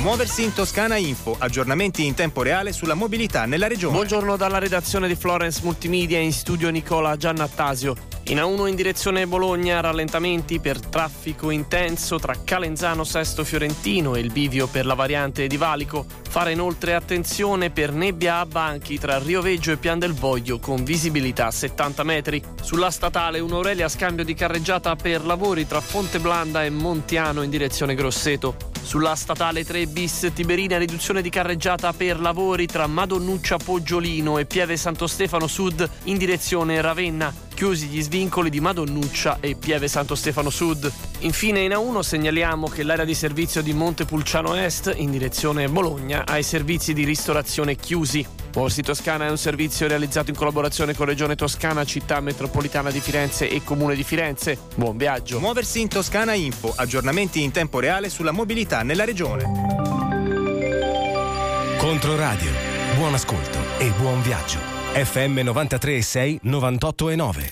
Muoversi in Toscana Info, aggiornamenti in tempo reale sulla mobilità nella regione. Buongiorno dalla redazione di Florence Multimedia, in studio Nicola Giannattasio. In A1 in direzione Bologna, rallentamenti per traffico intenso tra Calenzano Sesto Fiorentino e il bivio per la variante di Valico. Fare inoltre attenzione per nebbia a banchi tra Rioveggio e Pian del Voglio con visibilità 70 metri. Sulla statale 1 Aurelia, scambio di carreggiata per lavori tra Fonteblanda e Montiano in direzione Grosseto. Sulla statale 3 bis Tiberina, riduzione di carreggiata per lavori tra Madonnuccia Poggiolino e Pieve Santo Stefano Sud in direzione Ravenna. Chiusi gli svincoli di Madonnuccia e Pieve Santo Stefano Sud. Infine in A1 segnaliamo che l'area di servizio di Montepulciano Est in direzione Bologna ha i servizi di ristorazione chiusi. Muoversi Toscana è un servizio realizzato in collaborazione con Regione Toscana, Città Metropolitana di Firenze e Comune di Firenze. Buon viaggio. Muoversi in Toscana Info, aggiornamenti in tempo reale sulla mobilità nella regione. Controradio, buon ascolto e buon viaggio. FM 93.6, 98.9.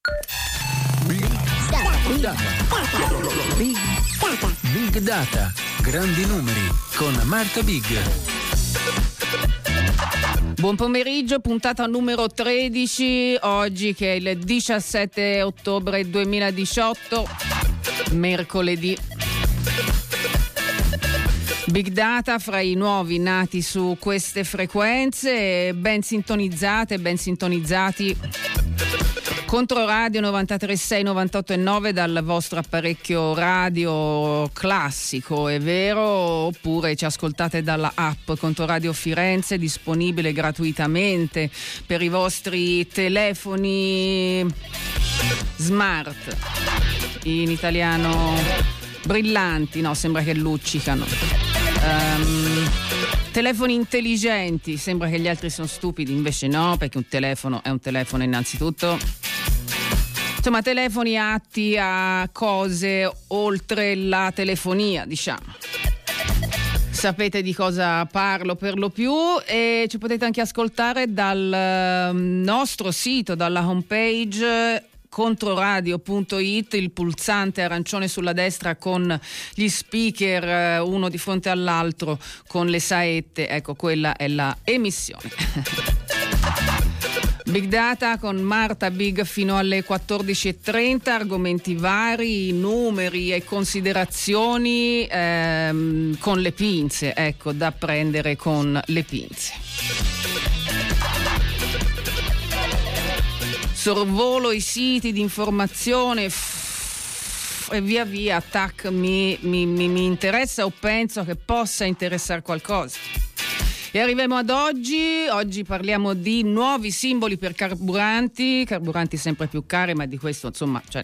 Big Data, grandi numeri con Marta Big. Buon pomeriggio, puntata numero 13, oggi che è il 17 ottobre 2018, mercoledì. Big Data fra i nuovi nati su queste frequenze, ben sintonizzate, ben sintonizzati. Controradio 93.6, 98.9 dal vostro apparecchio radio classico, è vero? Oppure ci ascoltate dalla app Controradio Firenze, disponibile gratuitamente per i vostri telefoni smart, in italiano brillanti, no, sembra che luccicano. Telefoni intelligenti, sembra che gli altri sono stupidi, invece no, perché un telefono è un telefono innanzitutto. Insomma, telefoni atti a cose oltre la telefonia, diciamo. Sapete di cosa parlo per lo più, e ci potete anche ascoltare dal nostro sito, dalla homepage controradio.it, il pulsante arancione sulla destra con gli speaker uno di fronte all'altro con le saette, ecco, quella è la emissione. Big Data con Marta Big fino alle 14.30, argomenti vari, numeri e considerazioni con le pinze, ecco, da prendere con le pinze. Sorvolo i siti di informazione e via via, tac, mi interessa o penso che possa interessare qualcosa. E arriviamo ad oggi parliamo di nuovi simboli per carburanti sempre più cari, ma di questo insomma c'è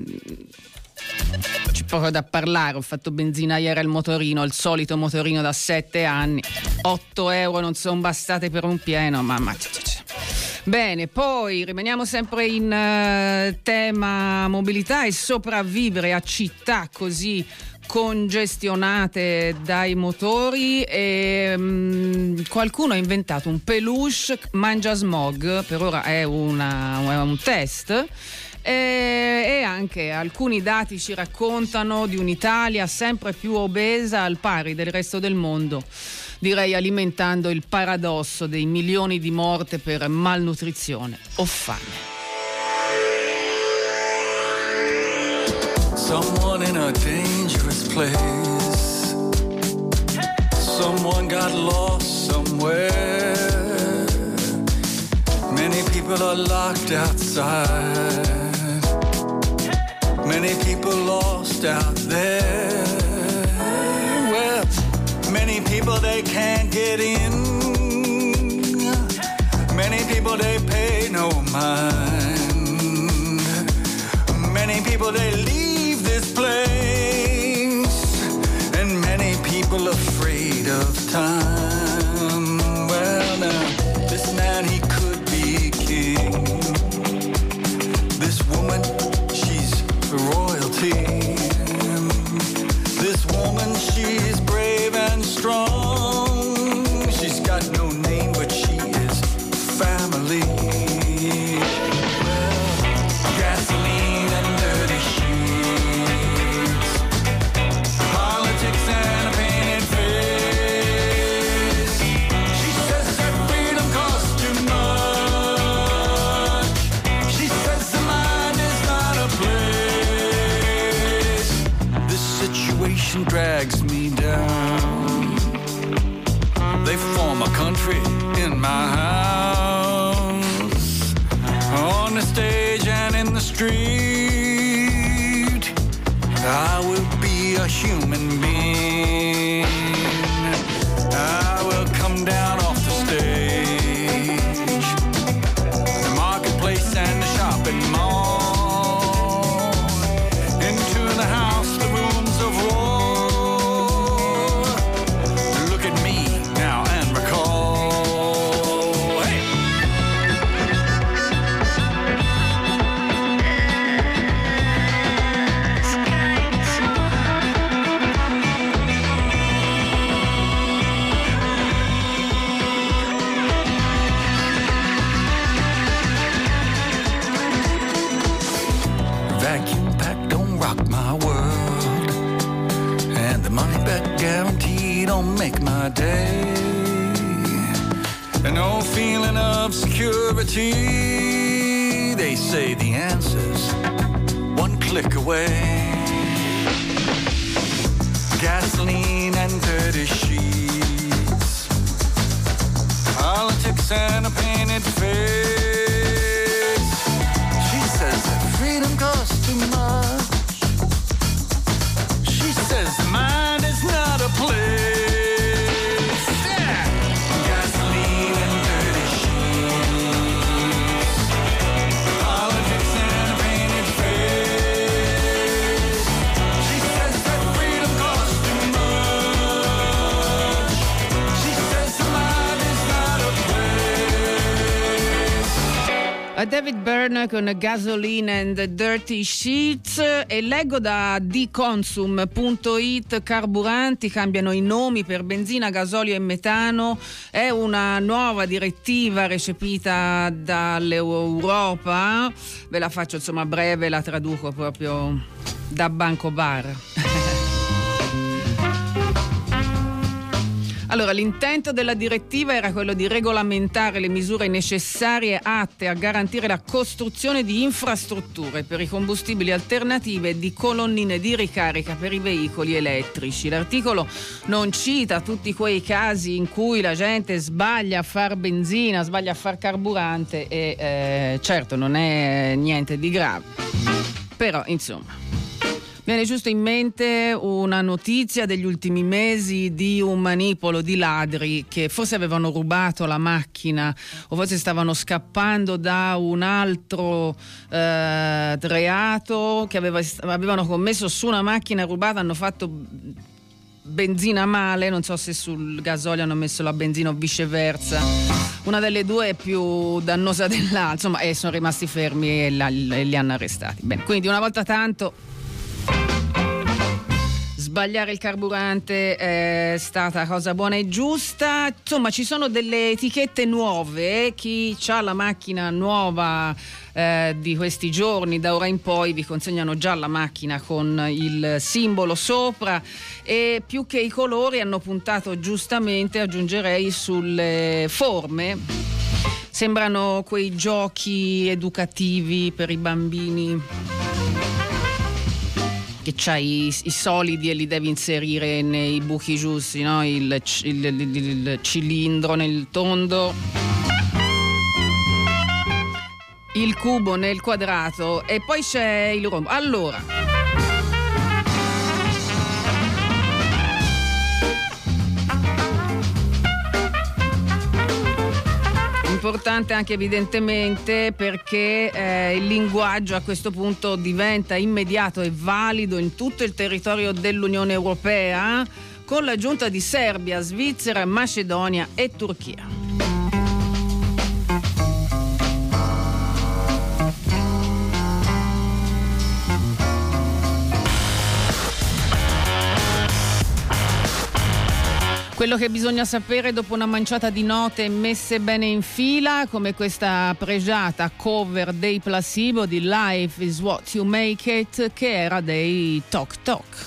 poco da parlare. Ho fatto benzina ieri al motorino, il solito motorino da 7 anni, 8 euro non sono bastate per un pieno, mamma. Bene, poi rimaniamo sempre in tema mobilità e sopravvivere a città così congestionate dai motori, e qualcuno ha inventato un peluche mangia smog, per ora è un test, e anche alcuni dati ci raccontano di un'Italia sempre più obesa al pari del resto del mondo, direi alimentando il paradosso dei milioni di morte per malnutrizione o fame. Someone in a dangerous place. Someone got lost somewhere. Many people are locked outside. Many people lost out there. Well, many people they can't get in. Many people they pay no mind. Many people they leave this place, and many people afraid of time. Well, now this man, he could be king. This woman, she's royalty. This woman, she's brave and strong. She's got no name, but she is family. nation drags me down. They form a country in my house, on the stage and in the street. I will be a human being. I will come down off the stage, the marketplace and the shopping mall, into the house, the rooms of war. Look at me now and recall. Hey! Vacuum pack don't rock my world, and the money back guarantee don't make my day. And no feeling of security. They say the answer's one click away. Gasoline and dirty sheets, politics and a painted face. She says that freedom costs too much. She says the mind is not a place. Yeah. Gasoline and dirty sheets, politics and a painted face. She says that freedom costs too much. She says the mind is not a place. A David Byrne con Gasoline and Dirty Sheets. E leggo da dconsum.it: carburanti cambiano i nomi per benzina, gasolio e metano. È una nuova direttiva recepita dall'Europa. Ve la faccio insomma breve, la traduco proprio da Banco Bar. Allora, l'intento della direttiva era quello di regolamentare le misure necessarie atte a garantire la costruzione di infrastrutture per i combustibili alternativi e di colonnine di ricarica per i veicoli elettrici. L'articolo non cita tutti quei casi in cui la gente sbaglia a far benzina, sbaglia a far carburante e certo non è niente di grave. Però, insomma, viene giusto in mente una notizia degli ultimi mesi di un manipolo di ladri che forse avevano rubato la macchina o forse stavano scappando da un altro reato che avevano commesso su una macchina rubata. Hanno fatto benzina male, non so se sul gasolio hanno messo la benzina o viceversa. Una delle due è più dannosa dell'altra, insomma, e sono rimasti fermi e li hanno arrestati. Bene, quindi una volta tanto sbagliare il carburante è stata cosa buona e giusta. Insomma, ci sono delle etichette nuove. Chi ha la macchina nuova di questi giorni, da ora in poi vi consegnano già la macchina con il simbolo sopra, e più che i colori hanno puntato giustamente, aggiungerei, sulle forme. Sembrano quei giochi educativi per i bambini che c'hai i solidi e li devi inserire nei buchi giusti, no? Il cilindro nel tondo, il cubo nel quadrato e poi c'è il rombo. Allora, importante anche evidentemente perché il linguaggio a questo punto diventa immediato e valido in tutto il territorio dell'Unione Europea, con l'aggiunta di Serbia, Svizzera, Macedonia e Turchia. Quello che bisogna sapere dopo una manciata di note messe bene in fila, come questa pregiata cover dei Placebo di Life is What You Make It, che era dei Tok Tok.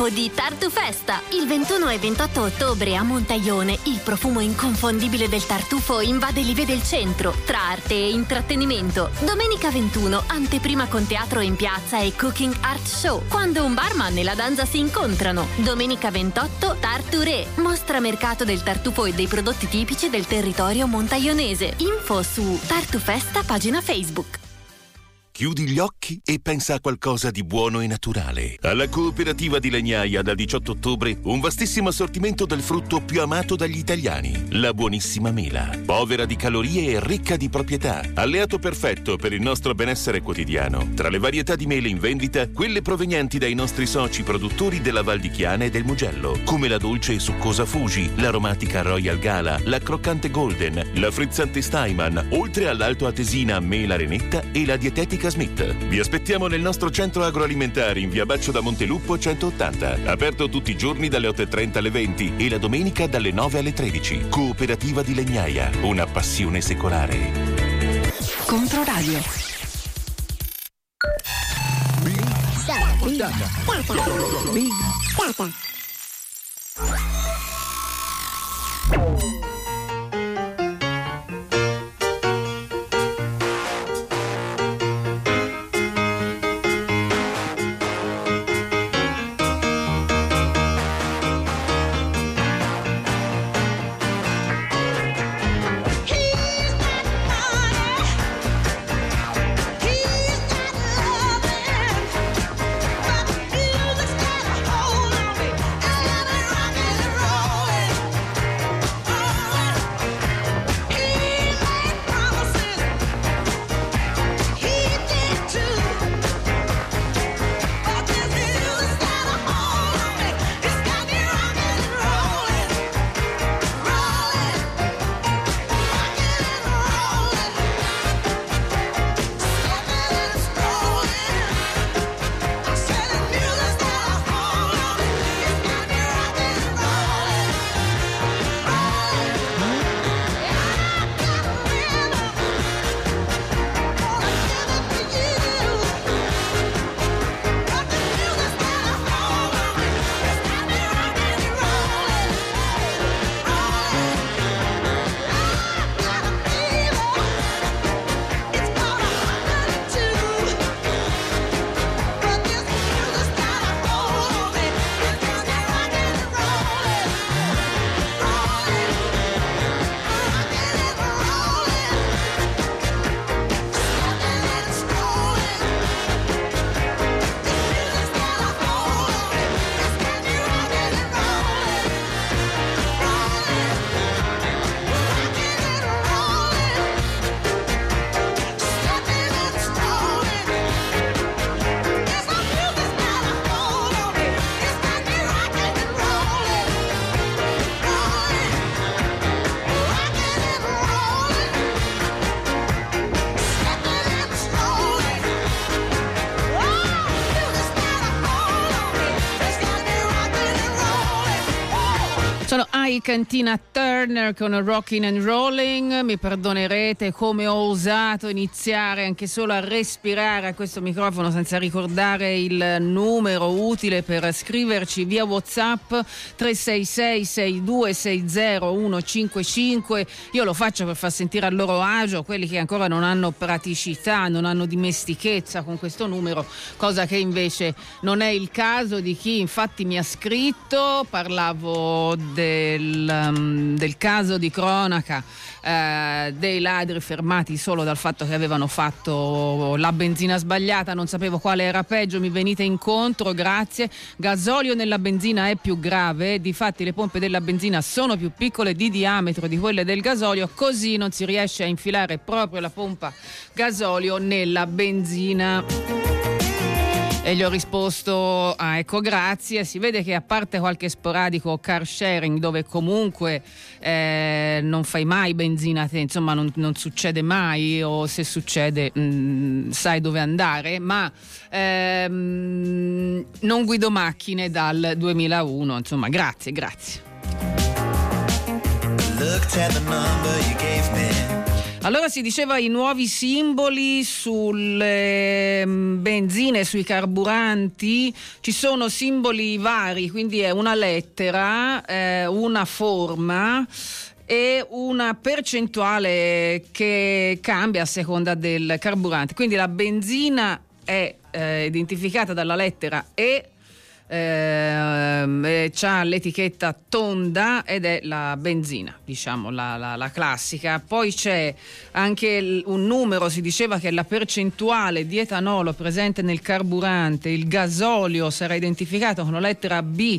tempo di Tartufesta. Il 21 e 28 ottobre a Montaione il profumo inconfondibile del tartufo invade l'Ive del centro, tra arte e intrattenimento. Domenica 21, anteprima con teatro in piazza e cooking art show, quando un barman e la danza si incontrano. Domenica 28, Tarturé, mostra mercato del tartufo e dei prodotti tipici del territorio montaionese. Info su Tartufesta, pagina Facebook. Chiudi gli occhi e pensa a qualcosa di buono e naturale. Alla Cooperativa di Legnaia dal 18 ottobre un vastissimo assortimento del frutto più amato dagli italiani, la buonissima mela. Povera di calorie e ricca di proprietà, alleato perfetto per il nostro benessere quotidiano. Tra le varietà di mele in vendita, quelle provenienti dai nostri soci produttori della Val di Chiana e del Mugello, come la dolce e succosa Fuji, l'aromatica Royal Gala, la croccante Golden, la frizzante Steinman, oltre all'alto atesina Mela Renetta e la dietetica Smith. Vi aspettiamo nel nostro centro agroalimentare in via Baccio da Montelupo 180, aperto tutti i giorni dalle 8:30 alle 20 e la domenica dalle 9 alle 13. Cooperativa di Legnaia, una passione secolare. Controradio. Big Data. Big Data. Cantina Turner con Rockin' and Rolling. Mi perdonerete come ho osato iniziare anche solo a respirare a questo microfono senza ricordare il numero utile per scriverci via WhatsApp 366 6260 155. Io lo faccio per far sentire a loro agio quelli che ancora non hanno praticità, non hanno dimestichezza con questo numero, cosa che invece non è il caso di chi infatti mi ha scritto. Parlavo del caso di cronaca dei ladri fermati solo dal fatto che avevano fatto la benzina sbagliata, non sapevo quale era peggio, mi venite incontro, grazie. Gasolio nella benzina è più grave, difatti le pompe della benzina sono più piccole di diametro di quelle del gasolio, così non si riesce a infilare proprio la pompa gasolio nella benzina. E gli ho risposto, ecco, grazie. Si vede che a parte qualche sporadico car sharing dove comunque non fai mai benzina te, insomma non succede mai, o se succede sai dove andare, ma non guido macchine dal 2001, insomma grazie. Allora si diceva i nuovi simboli sulle benzine, sui carburanti, ci sono simboli vari, quindi è una lettera, una forma e una percentuale che cambia a seconda del carburante. Quindi la benzina è identificata dalla lettera E, c'ha l'etichetta tonda ed è la benzina, diciamo la classica. Poi c'è anche un numero, si diceva che la percentuale di etanolo presente nel carburante, il gasolio sarà identificato con la lettera B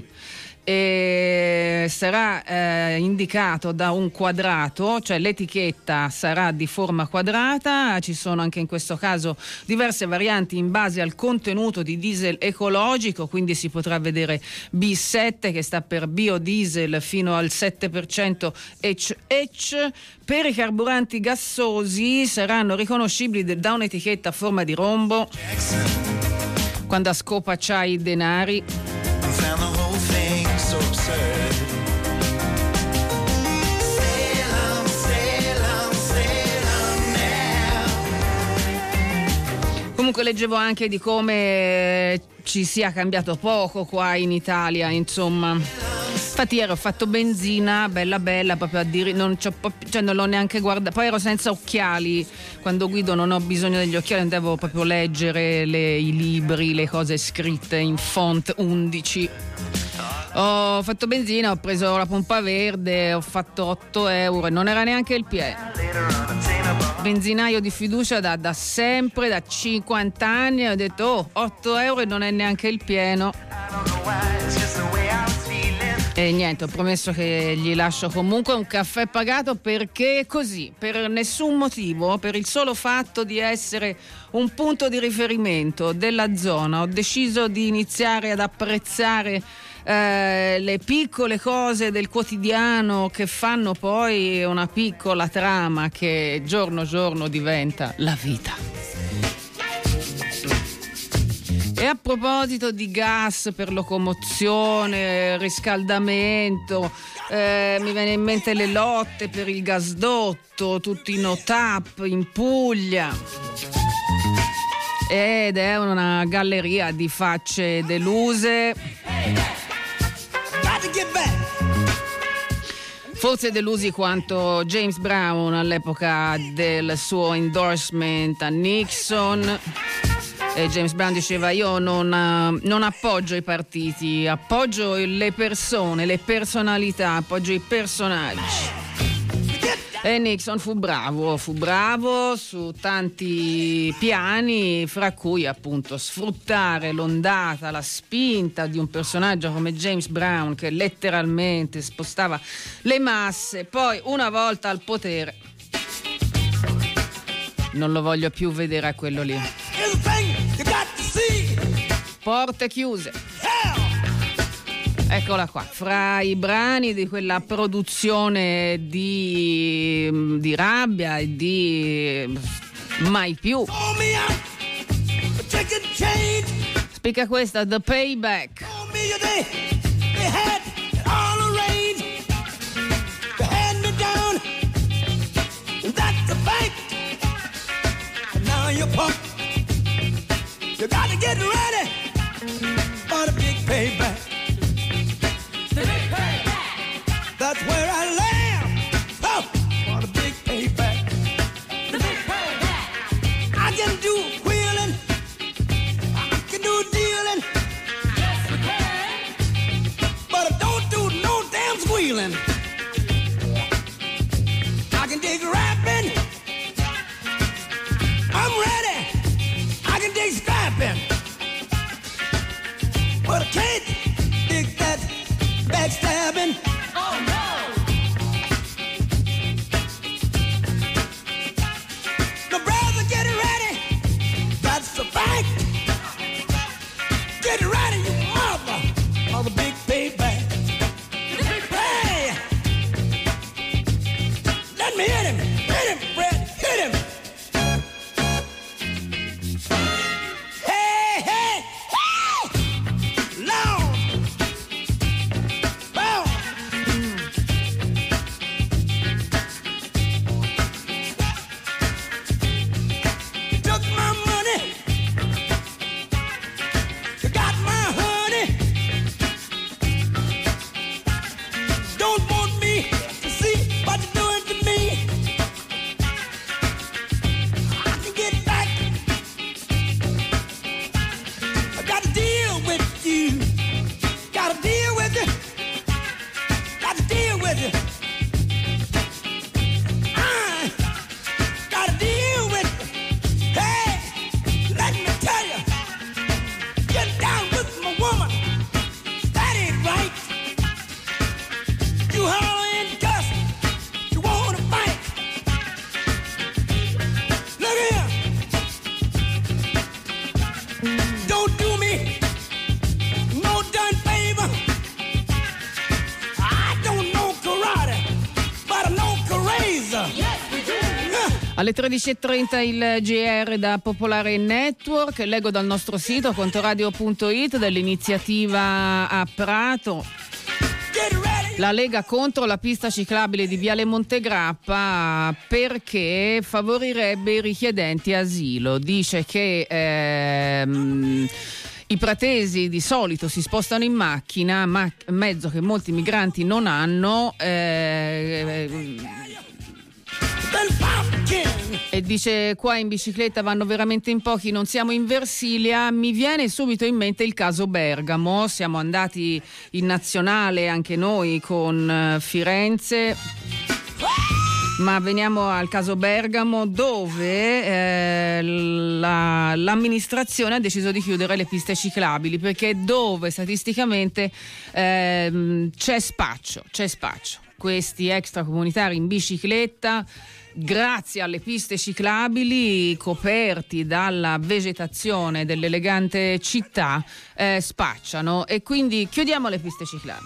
e sarà indicato da un quadrato, cioè l'etichetta sarà di forma quadrata. Ci sono anche in questo caso diverse varianti in base al contenuto di diesel ecologico, quindi si potrà vedere B7 che sta per biodiesel fino al 7% HH. Per i carburanti gassosi saranno riconoscibili da un'etichetta a forma di rombo. Quando a scopa c'hai i denari. Comunque leggevo anche di come ci sia cambiato poco qua in Italia, insomma. Infatti ieri ho fatto benzina, bella proprio a dire, non l'ho neanche guardata. Poi ero senza occhiali, quando guido non ho bisogno degli occhiali, non devo proprio leggere i libri, le cose scritte in font 11. Ho fatto benzina, ho preso la pompa verde, ho fatto 8 euro e non era neanche il pieno. Benzinaio di fiducia da sempre, da 50 anni, ho detto 8 euro e non è neanche il pieno. E niente, ho promesso che gli lascio comunque un caffè pagato, perché così, per nessun motivo, per il solo fatto di essere un punto di riferimento della zona, ho deciso di iniziare ad apprezzare le piccole cose del quotidiano che fanno poi una piccola trama che giorno giorno diventa la vita. E a proposito di gas per locomozione, riscaldamento, mi viene in mente le lotte per il gasdotto, tutti i no-tap in Puglia. Ed è una galleria di facce deluse. Forse delusi quanto James Brown all'epoca del suo endorsement a Nixon. E James Brown diceva: io non appoggio i partiti, appoggio le persone, le personalità, appoggio i personaggi. E Nixon fu bravo su tanti piani, fra cui appunto sfruttare l'ondata, la spinta di un personaggio come James Brown, che letteralmente spostava le masse. Poi, una volta al potere, non lo voglio più vedere a quello lì. Porte chiuse. Eccola qua, fra i brani di quella produzione di rabbia e di mai più. Spicca questa, The Payback. You gotta get ready for the big payback. The big payback. That's where I land. Oh, for the big payback. The big payback. I can do wheeling. I can do dealing. Yes, you can. But I don't do no damn squealing. I can dig rapping. I'm ready. I can dig scrapping, but I can't dig that backstabbing. Oh no! The brother, get ready. That's the fact. Get ready, you mother, for the big payback. Hey, let me hit him, Fred, hit him. Alle 13.30 il GR da Popolare Network. Leggo dal nostro sito controradio.it dell'iniziativa a Prato. La Lega contro la pista ciclabile di Viale Montegrappa perché favorirebbe i richiedenti asilo. Dice che i pratesi di solito si spostano in macchina, mezzo che molti migranti non hanno, e dice qua in bicicletta vanno veramente in pochi, non siamo in Versilia. Mi viene subito in mente il caso Bergamo, siamo andati in nazionale anche noi con Firenze, ma veniamo al caso Bergamo dove l'amministrazione ha deciso di chiudere le piste ciclabili perché dove statisticamente c'è spaccio. Questi extracomunitari in bicicletta, grazie alle piste ciclabili coperti dalla vegetazione dell'elegante città, spacciano, e quindi chiudiamo le piste ciclabili.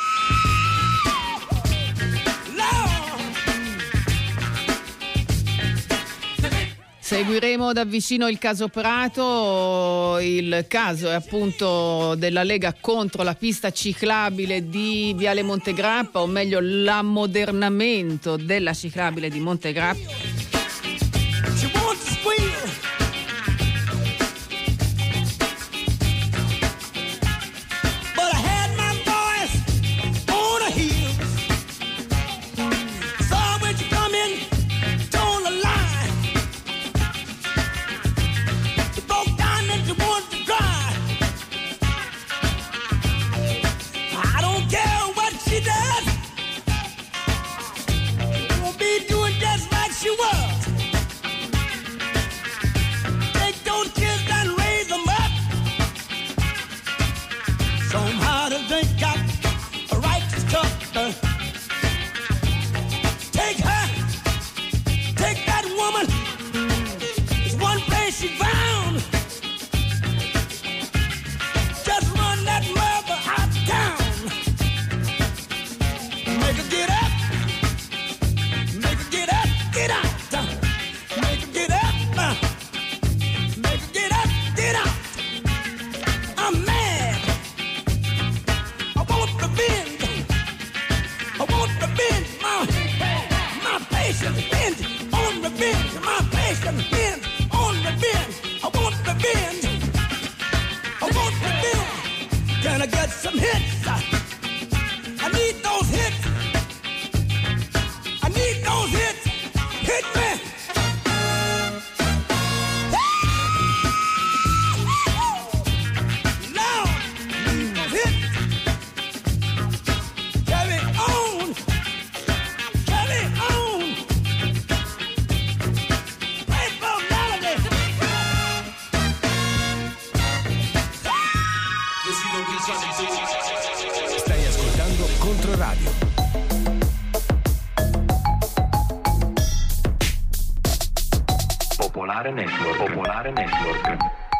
Seguiremo da vicino il caso Prato. Il caso è appunto della Lega contro la pista ciclabile di Viale Montegrappa, o meglio l'ammodernamento della ciclabile di Montegrappa. Stai ascoltando Controradio. Popolare Network.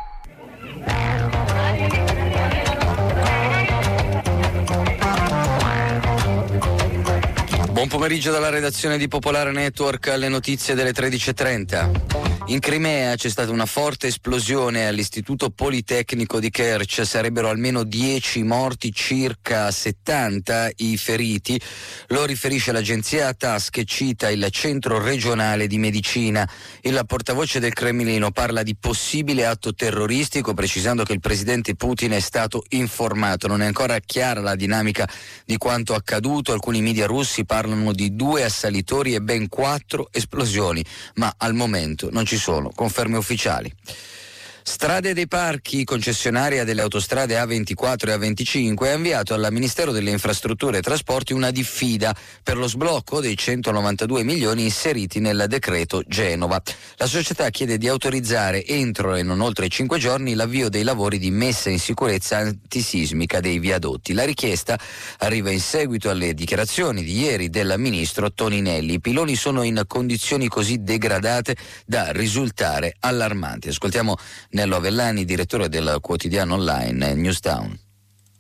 Buon pomeriggio dalla redazione di Popolare Network, alle notizie delle 13.30. In Crimea c'è stata una forte esplosione all'Istituto Politecnico di Kerch, sarebbero almeno 10 morti, circa 70 i feriti. Lo riferisce l'agenzia TASS, che cita il centro regionale di medicina. Il portavoce del Cremlino parla di possibile atto terroristico, precisando che il presidente Putin è stato informato. Non è ancora chiara la dinamica di quanto accaduto. Alcuni media russi parlano di 2 assalitori e ben 4 esplosioni, ma al momento non ci sono conferme ufficiali. Strade dei Parchi, concessionaria delle autostrade A24 e A25, ha inviato al Ministero delle Infrastrutture e Trasporti una diffida per lo sblocco dei 192 milioni inseriti nel decreto Genova. La società chiede di autorizzare entro e non oltre 5 giorni l'avvio dei lavori di messa in sicurezza antisismica dei viadotti. La richiesta arriva in seguito alle dichiarazioni di ieri del ministro Toninelli. I piloni sono in condizioni così degradate da risultare allarmanti. Ascoltiamo Nello Avellani, direttore del quotidiano online Newstown.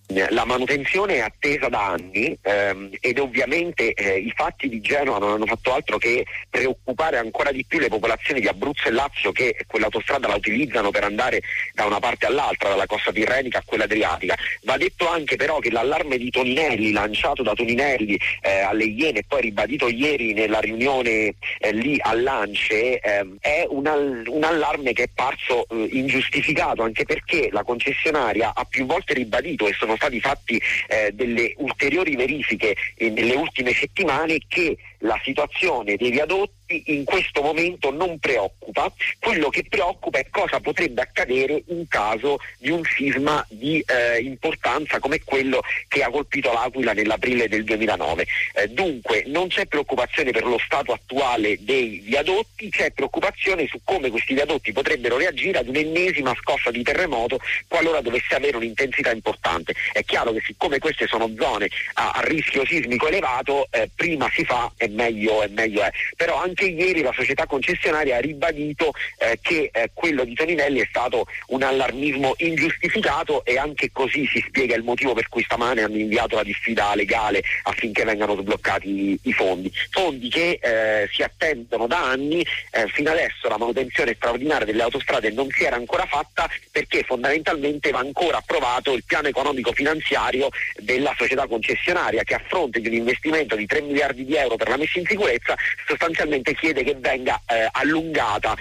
La manutenzione è attesa da anni ed ovviamente i fatti di Genova non hanno fatto altro che preoccupare ancora di più le popolazioni di Abruzzo e Lazio, che quell'autostrada la utilizzano per andare da una parte all'altra, dalla costa tirrenica a quella adriatica. Va detto anche però che l'allarme di Toninelli, lanciato da Toninelli alle Iene e poi ribadito ieri nella riunione lì all'Ance, è un allarme che è parso ingiustificato, anche perché la concessionaria ha più volte ribadito, e sono stati fatti delle ulteriori verifiche nelle ultime settimane, che la situazione dei viadotti in questo momento non preoccupa. Quello che preoccupa è cosa potrebbe accadere in caso di un sisma di importanza come quello che ha colpito l'Aquila nell'aprile del 2009. Dunque non c'è preoccupazione per lo stato attuale dei viadotti, c'è preoccupazione su come questi viadotti potrebbero reagire ad un'ennesima scossa di terremoto qualora dovesse avere un'intensità importante. È chiaro che siccome queste sono zone a rischio sismico elevato, prima si fa e meglio è. Però anche ieri la società concessionaria ha ribadito che quello di Toninelli è stato un allarmismo ingiustificato, e anche così si spiega il motivo per cui stamane hanno inviato la diffida legale affinché vengano sbloccati i fondi che si attendono da anni. Fino adesso la manutenzione straordinaria delle autostrade non si era ancora fatta, perché fondamentalmente va ancora approvato il piano economico finanziario della società concessionaria, che a fronte di un investimento di 3 miliardi di euro per la messa in sicurezza sostanzialmente chiede che venga allungata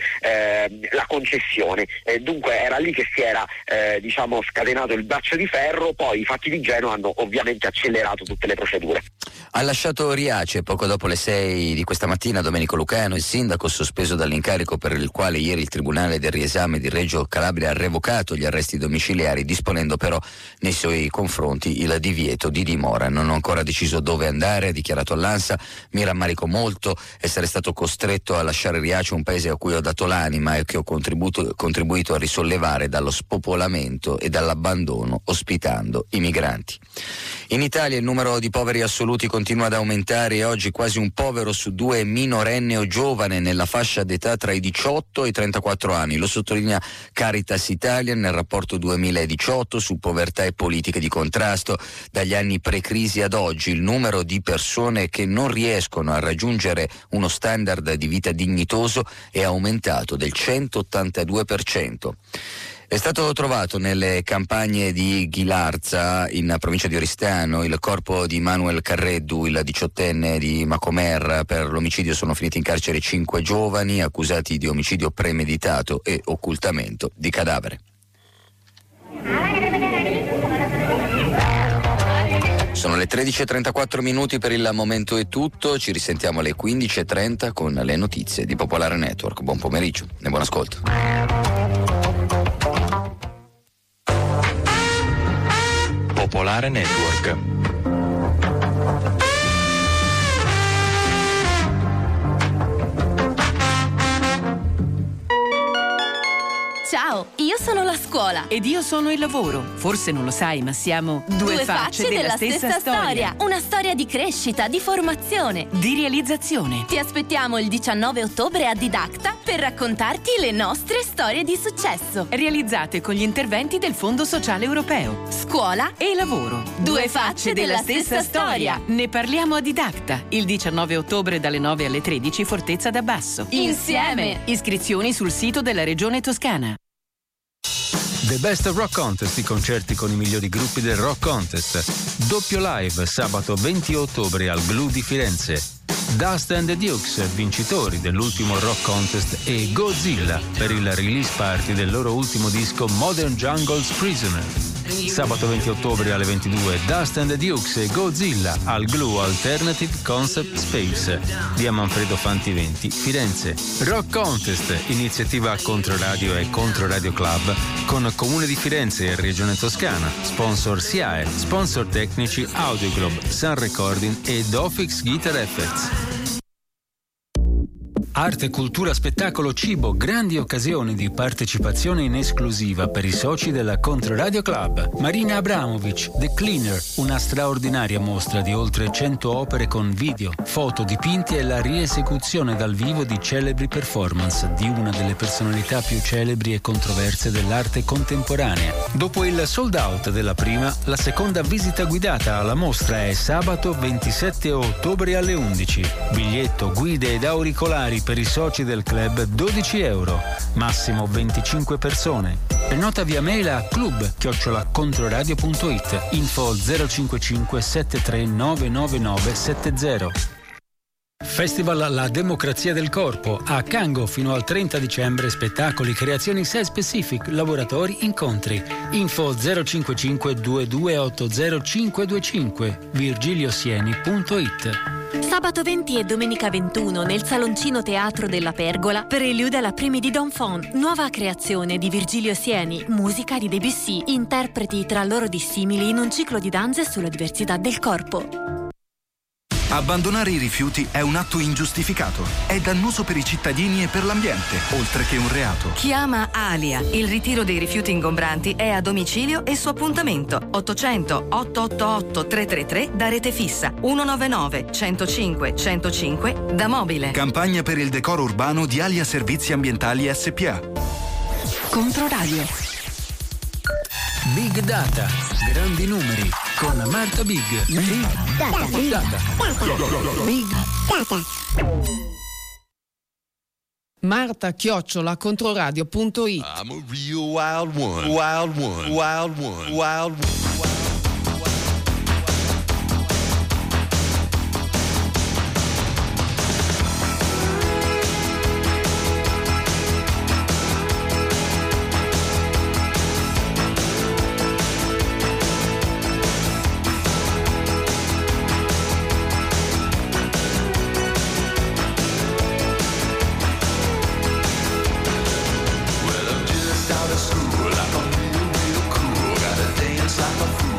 la concessione. Dunque era lì che si era scatenato il braccio di ferro. Poi i fatti di Genova hanno ovviamente accelerato tutte le procedure. Ha lasciato Riace poco dopo le 6 di questa mattina Domenico Lucano, il sindaco sospeso dall'incarico per il quale ieri il Tribunale del Riesame di Reggio Calabria ha revocato gli arresti domiciliari, disponendo però nei suoi confronti il divieto di dimora. Non ho ancora deciso dove andare, ha dichiarato all'ANSA. Mi rammarico molto essere stato costretto a lasciare Riace, un paese a cui ho dato l'anima e che ho contribuito a risollevare dallo spopolamento e dall'abbandono, ospitando i migranti. In Italia il numero di poveri assoluti continua ad aumentare e oggi quasi un povero su 2 è minorenne o giovane nella fascia d'età tra i 18 e i 34 anni. Lo sottolinea Caritas Italia nel rapporto 2018 su povertà e politiche di contrasto. Dagli anni pre-crisi ad oggi il numero di persone che non riescono a raggiungere uno standard di vita dignitoso è aumentato del 182%. È stato trovato nelle campagne di Ghilarza, in provincia di Oristano, il corpo di Manuel Carreddu, il 18enne di Macomer. Per l'omicidio sono finiti in carcere 5 giovani accusati di omicidio premeditato e occultamento di cadavere. Sono le 13:34 per il momento è tutto, ci risentiamo alle 15:30 con le notizie di Popolare Network. Buon pomeriggio e buon ascolto. Popolare Network. Ciao, io sono la scuola. Ed io sono il lavoro. Forse non lo sai, ma siamo due facce della stessa storia. Una storia di crescita, di formazione, di realizzazione. Ti aspettiamo il 19 ottobre a Didacta per raccontarti le nostre storie di successo. Realizzate con gli interventi del Fondo Sociale Europeo. Scuola e lavoro. Due facce della stessa storia. Ne parliamo a Didacta, il 19 ottobre dalle 9 alle 13, Fortezza d'Abbasso. Insieme! Iscrizioni sul sito della Regione Toscana. The Best Rock Contest, i concerti con i migliori gruppi del Rock Contest. Doppio live sabato 20 ottobre al Glue di Firenze. Dust and the Dukes, vincitori dell'ultimo Rock Contest, e Godzilla per il release party del loro ultimo disco Modern Jungle's Prisoner. Sabato 20 ottobre alle 22, Dust and the Dukes e Godzilla al Glue Alternative Concept Space, via Manfredo Fanti 20, Firenze. Rock Contest, iniziativa Controradio e Controradio Club con Comune di Firenze e Regione Toscana. Sponsor SIAE, sponsor tecnici Audioglobe, Sun Recording e Dofix Guitar Effects. Arte, cultura, spettacolo, cibo, grandi occasioni di partecipazione in esclusiva per i soci della Controradio Club. Marina Abramovic, The Cleaner, una straordinaria mostra di oltre 100 opere con video, foto, dipinti e la riesecuzione dal vivo di celebri performance di una delle personalità più celebri e controverse dell'arte contemporanea. Dopo il sold out della prima, la seconda visita guidata alla mostra è sabato 27 ottobre alle 11. Biglietto, guide ed auricolari per i soci del club €12, massimo 25 persone. Prenota via mail a club@controradio.it. Info 055 73 999 70. Festival La Democrazia del Corpo a Cango fino al 30 dicembre. Spettacoli, creazioni site specific, laboratori, incontri. Info 055 2280 525 virgiliosieni.it. Sabato 20 e domenica 21 nel Saloncino Teatro della Pergola, prelude alla Primi di Donfon, nuova creazione di Virgilio Sieni, musica di Debussy, interpreti tra loro dissimili in un ciclo di danze sulla diversità del corpo. Abbandonare i rifiuti è un atto ingiustificato. È dannoso per i cittadini e per l'ambiente, oltre che un reato. Chiama Alia. Il ritiro dei rifiuti ingombranti è a domicilio e su appuntamento. 800 888 333 da rete fissa. 199 105 105 da mobile. Campagna per il decoro urbano di Alia Servizi Ambientali SPA. Controradio. Big Data, grandi numeri con Marta Big. Big Data. Big Data. Marta@controradio.it. I'm a real wild one. Wild one. Wild one. Wild one. School, like I'm real, real cool. Gotta dance like a fool.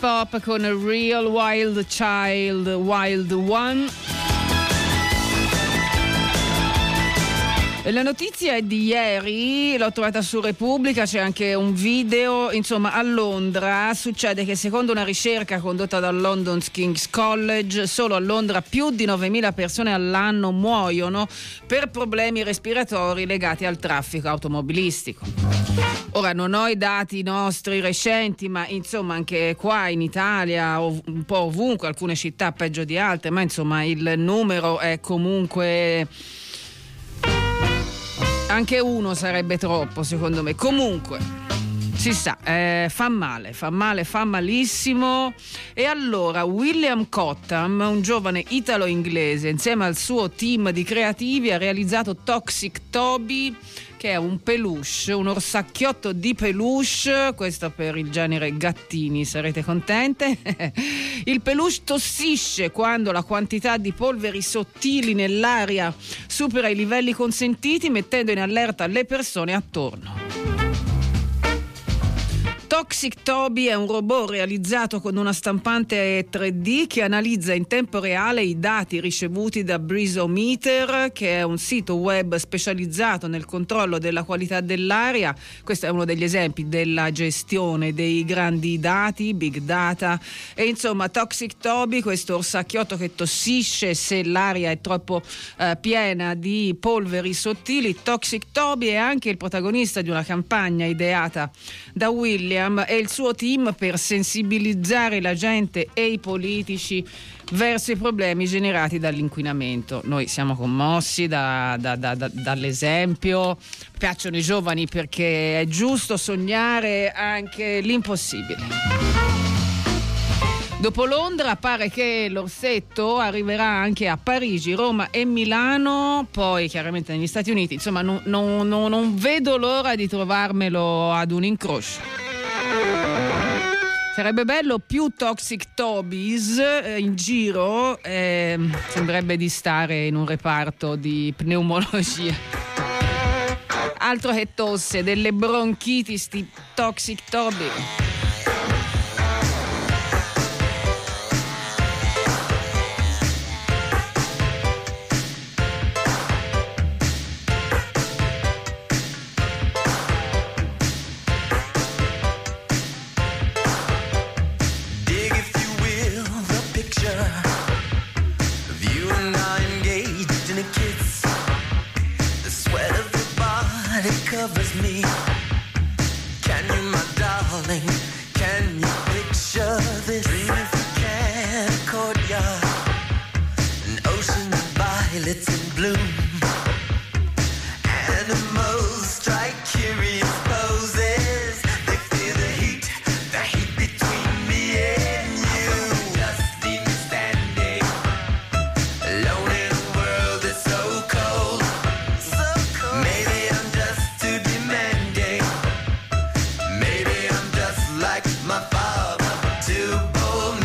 Pop con Real Wild Child Wild One. La notizia è di ieri, l'ho trovata su Repubblica, c'è anche un video. Insomma, a Londra succede che secondo una ricerca condotta dal London King's College, solo a Londra più di 9.000 persone all'anno muoiono per problemi respiratori legati al traffico automobilistico. Ora non ho i dati nostri recenti, ma insomma anche qua in Italia, un po' ovunque, alcune città peggio di altre, ma insomma il numero è comunque... Anche uno sarebbe troppo, secondo me. Comunque, si sa, fa male, fa malissimo. E allora William Cottam, un giovane italo-inglese, insieme al suo team di creativi ha realizzato Toxic Toby, che è un peluche, un orsacchiotto di peluche, questo per il genere gattini, sarete contente? Il peluche tossisce quando la quantità di polveri sottili nell'aria supera i livelli consentiti, mettendo in allerta le persone attorno. Toxic Toby è un robot realizzato con una stampante 3D che analizza in tempo reale i dati ricevuti da Breezometer, che è un sito web specializzato nel controllo della qualità dell'aria. Questo è uno degli esempi della gestione dei grandi dati, big data. E insomma, Toxic Toby, questo orsacchiotto che tossisce se l'aria è troppo piena di polveri sottili. Toxic Toby è anche il protagonista di una campagna ideata da William e il suo team per sensibilizzare la gente e i politici verso i problemi generati dall'inquinamento. Noi siamo commossi dall'esempio, piacciono i giovani perché è giusto sognare anche l'impossibile. Dopo Londra pare che l'orsetto arriverà anche a Parigi, Roma e Milano, poi chiaramente negli Stati Uniti. Insomma, non vedo l'ora di trovarmelo ad un incrocio. Sarebbe bello più Toxic Tobies in giro, sembrerebbe di stare in un reparto di pneumologia. Altro che tosse, delle bronchiti sti Toxic Toby. Covers me. Can you, my darling? Can you picture this? Dream if you can, a courtyard, an ocean of violets in bloom. Animals strike curious poses. They feel the heat between me and you. Just leave me standing alone in a world that's so cold. Maybe I'm just too demanding. Maybe I'm just like my father, too bold.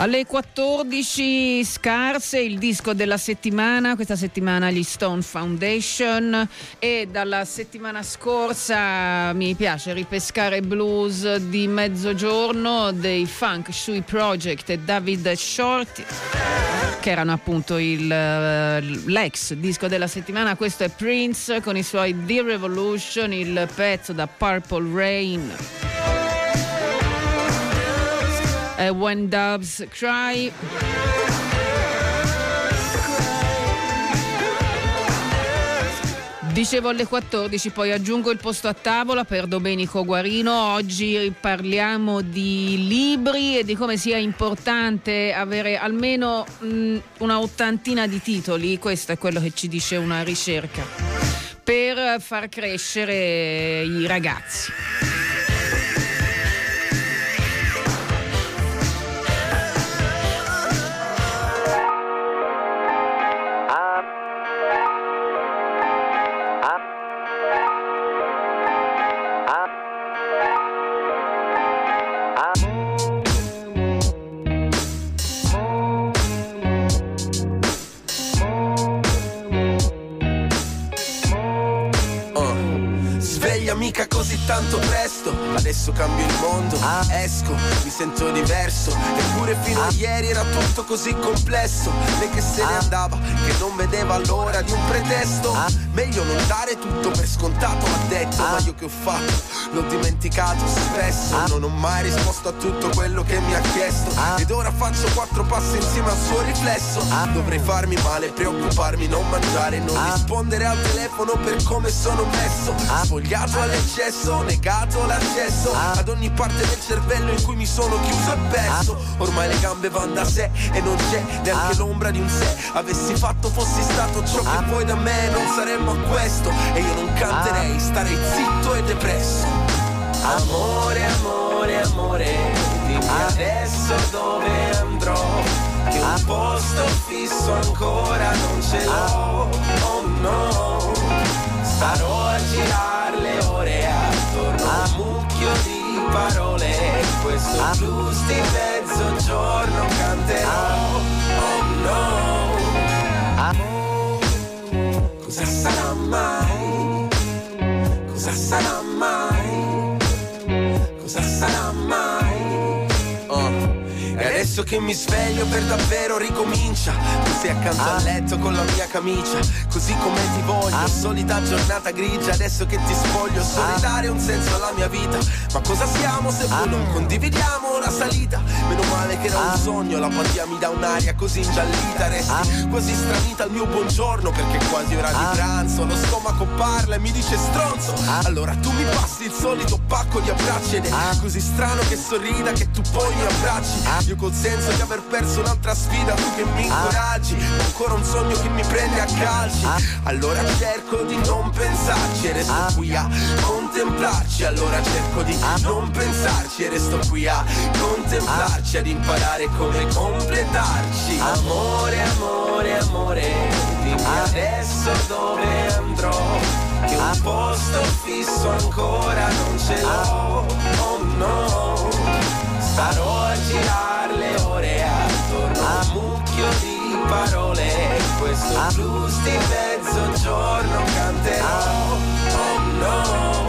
Alle 14 scarse il disco della settimana, questa settimana gli Stone Foundation, e dalla settimana scorsa mi piace ripescare blues di mezzogiorno dei Funk Shui Project e David Shorty, che erano appunto l'ex disco della settimana. Questo è Prince con i suoi The Revolution, il pezzo da Purple Rain. When Doves Cry. Dicevo alle 14, poi aggiungo il posto a tavola per Domenico Guarino. Oggi parliamo di libri e di come sia importante avere almeno una ottantina di titoli, questo è quello che ci dice una ricerca, per far crescere i ragazzi. Mica così tanto presto, adesso cambio il mondo, esco, mi sento diverso, eppure fino a ieri era tutto così complesso. Lei che se ne andava, che non vedeva l'ora di un pretesto, meglio non dare tutto per scontato, ha detto, ma io che ho fatto? L'ho dimenticato spesso, non ho mai risposto a tutto quello che mi ha chiesto, ed ora faccio 4 passi insieme al suo riflesso. Dovrei farmi male, preoccuparmi, non mangiare, non rispondere al telefono per come sono messo, sfogliato all'eccesso, negato l'accesso ad ogni parte del cervello in cui mi sono chiuso e perso. Ormai le gambe vanno da sé e non c'è neanche l'ombra di un sé. Avessi fatto, fossi stato ciò che vuoi da me, non saremmo a questo, e io non canterei, starei zitto e depresso. Amore, amore, amore, dimmi adesso dove andrò, che un posto fisso ancora non ce l'ho. Oh no, starò a girare le ore attorno a un mucchio di parole, questo blues di mezzogiorno canterò. Oh no, cosa sarà mai? Cosa sarà mai? Cosa sarà mai? E adesso che mi sveglio per davvero ricomincia, tu sei accanto al letto con la mia camicia, così come ti voglio, solita giornata grigia, adesso che ti spoglio, solidare un senso alla mia vita. Ma cosa siamo se poi non condividiamo la salita? Meno male che era un sogno, l'apatia mi dà un'aria così ingiallita, resti quasi stranita al mio buongiorno, perché è quasi ora di pranzo, lo stomaco parla e mi dice stronzo. Allora tu mi passi il solito pacco di abbracci, ed è così strano che sorrida che tu poi mi abbracci. Io col senso di aver perso un'altra sfida, tu che mi incoraggi, ho ancora un sogno che mi prende a calci. Allora cerco di non pensarci e resto qui a contemplarci. Allora cerco di non pensarci e resto qui a contemplarci, ad imparare come completarci. Amore, amore, amore, dimmi adesso dove andrò, che un posto fisso ancora non ce l'ho. Oh no, starò a girare le ore attorno a un mucchio di parole, questo blues di mezzogiorno canterò. Oh no,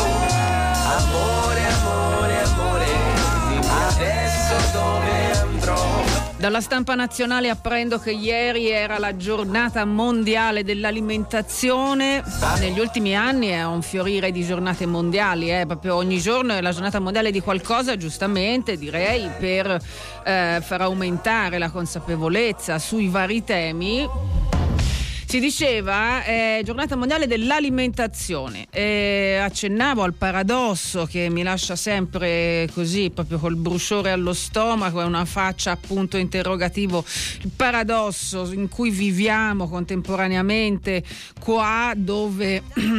amore, amore, amore, dimmi adesso dove andrò. Dalla stampa nazionale apprendo che ieri era la giornata mondiale dell'alimentazione. Negli ultimi anni è un fiorire di giornate mondiali, proprio ogni giorno è la giornata mondiale di qualcosa, giustamente direi, per far aumentare la consapevolezza sui vari temi. Si diceva giornata mondiale dell'alimentazione, accennavo al paradosso che mi lascia sempre così proprio col brusciore allo stomaco e una faccia appunto interrogativo, il paradosso in cui viviamo contemporaneamente qua, dove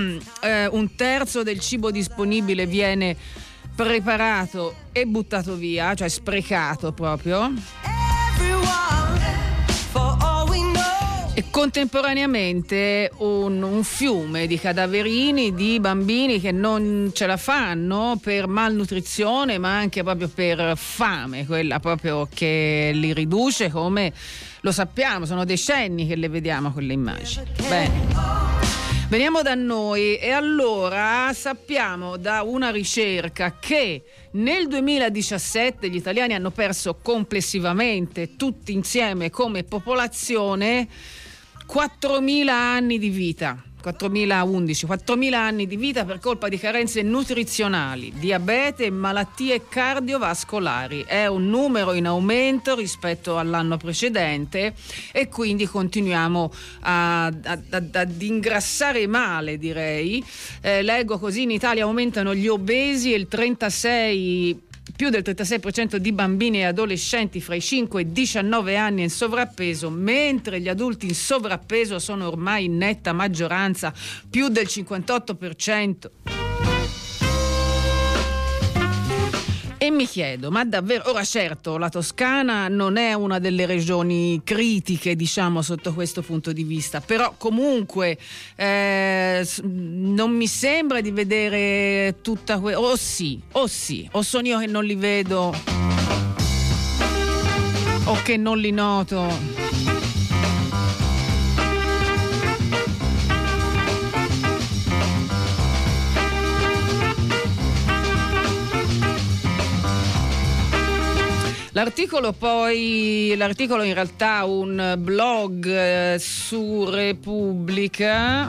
un terzo del cibo disponibile viene preparato e buttato via, cioè sprecato proprio. E contemporaneamente un fiume di cadaverini di bambini che non ce la fanno per malnutrizione, ma anche proprio per fame, quella proprio che li riduce, come lo sappiamo, sono decenni che le vediamo quelle immagini. Bene. Veniamo da noi e allora sappiamo da una ricerca che nel 2017 gli italiani hanno perso complessivamente, tutti insieme come popolazione, 4.000 anni di vita. 4.011, anni di vita per colpa di carenze nutrizionali, diabete e malattie cardiovascolari. È un numero in aumento rispetto all'anno precedente e quindi continuiamo ad ingrassare male, direi. Leggo così: in Italia aumentano gli obesi e più del 36% di bambini e adolescenti fra i 5 e i 19 anni in sovrappeso, mentre gli adulti in sovrappeso sono ormai in netta maggioranza, più del 58%. E mi chiedo, ma davvero, ora certo la Toscana non è una delle regioni critiche, diciamo, sotto questo punto di vista, però comunque non mi sembra di vedere tutta o sono io che non li vedo o che non li noto. L'articolo in realtà un blog su Repubblica.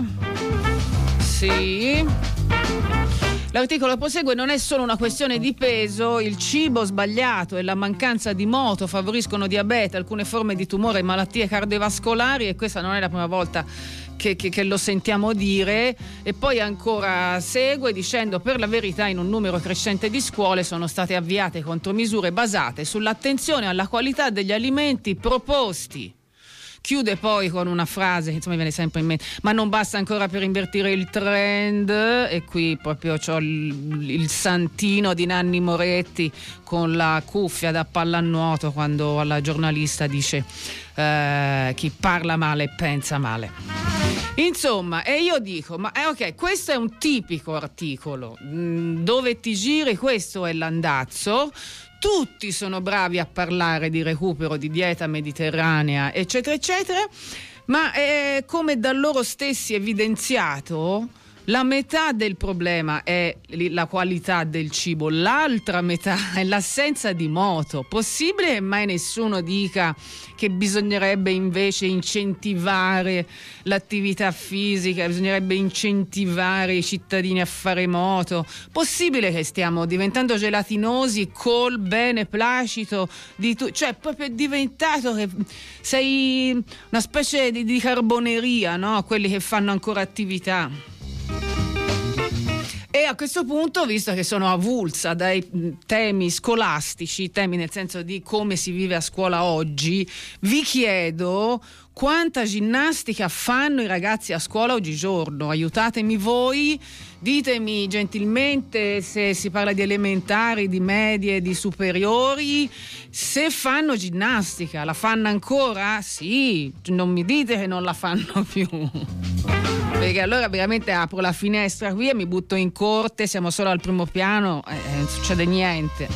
Sì. L'articolo prosegue: non è solo una questione di peso, il cibo sbagliato e la mancanza di moto favoriscono diabete, alcune forme di tumore e malattie cardiovascolari, e questa non è la prima volta che lo sentiamo dire. E poi ancora segue dicendo: per la verità in un numero crescente di scuole sono state avviate contromisure basate sull'attenzione alla qualità degli alimenti proposti. Chiude poi con una frase che insomma mi viene sempre in mente: ma non basta ancora per invertire il trend. E qui proprio c'ho il santino di Nanni Moretti con la cuffia da pallanuoto quando alla giornalista dice chi parla male pensa male. Insomma, e io dico, ma ok, questo è un tipico articolo, dove ti giri questo è l'andazzo. Tutti sono bravi a parlare di recupero, di dieta mediterranea, eccetera, eccetera, ma come da loro stessi evidenziato, la metà del problema è la qualità del cibo, l'altra metà è l'assenza di moto. Possibile che mai nessuno dica che bisognerebbe invece incentivare l'attività fisica, bisognerebbe incentivare i cittadini a fare moto? Possibile che stiamo diventando gelatinosi col beneplacito di cioè proprio è diventato che sei una specie di carboneria, no? Quelli che fanno ancora attività. E a questo punto, visto che sono avulsa dai temi scolastici, temi nel senso di come si vive a scuola oggi, vi chiedo quanta ginnastica fanno i ragazzi a scuola oggigiorno. Aiutatemi voi, ditemi gentilmente se si parla di elementari, di medie, di superiori, se fanno ginnastica. La fanno ancora? Sì, non mi dite che non la fanno più. Perché allora veramente apro la finestra qui e mi butto in corte, siamo solo al primo piano e non succede niente.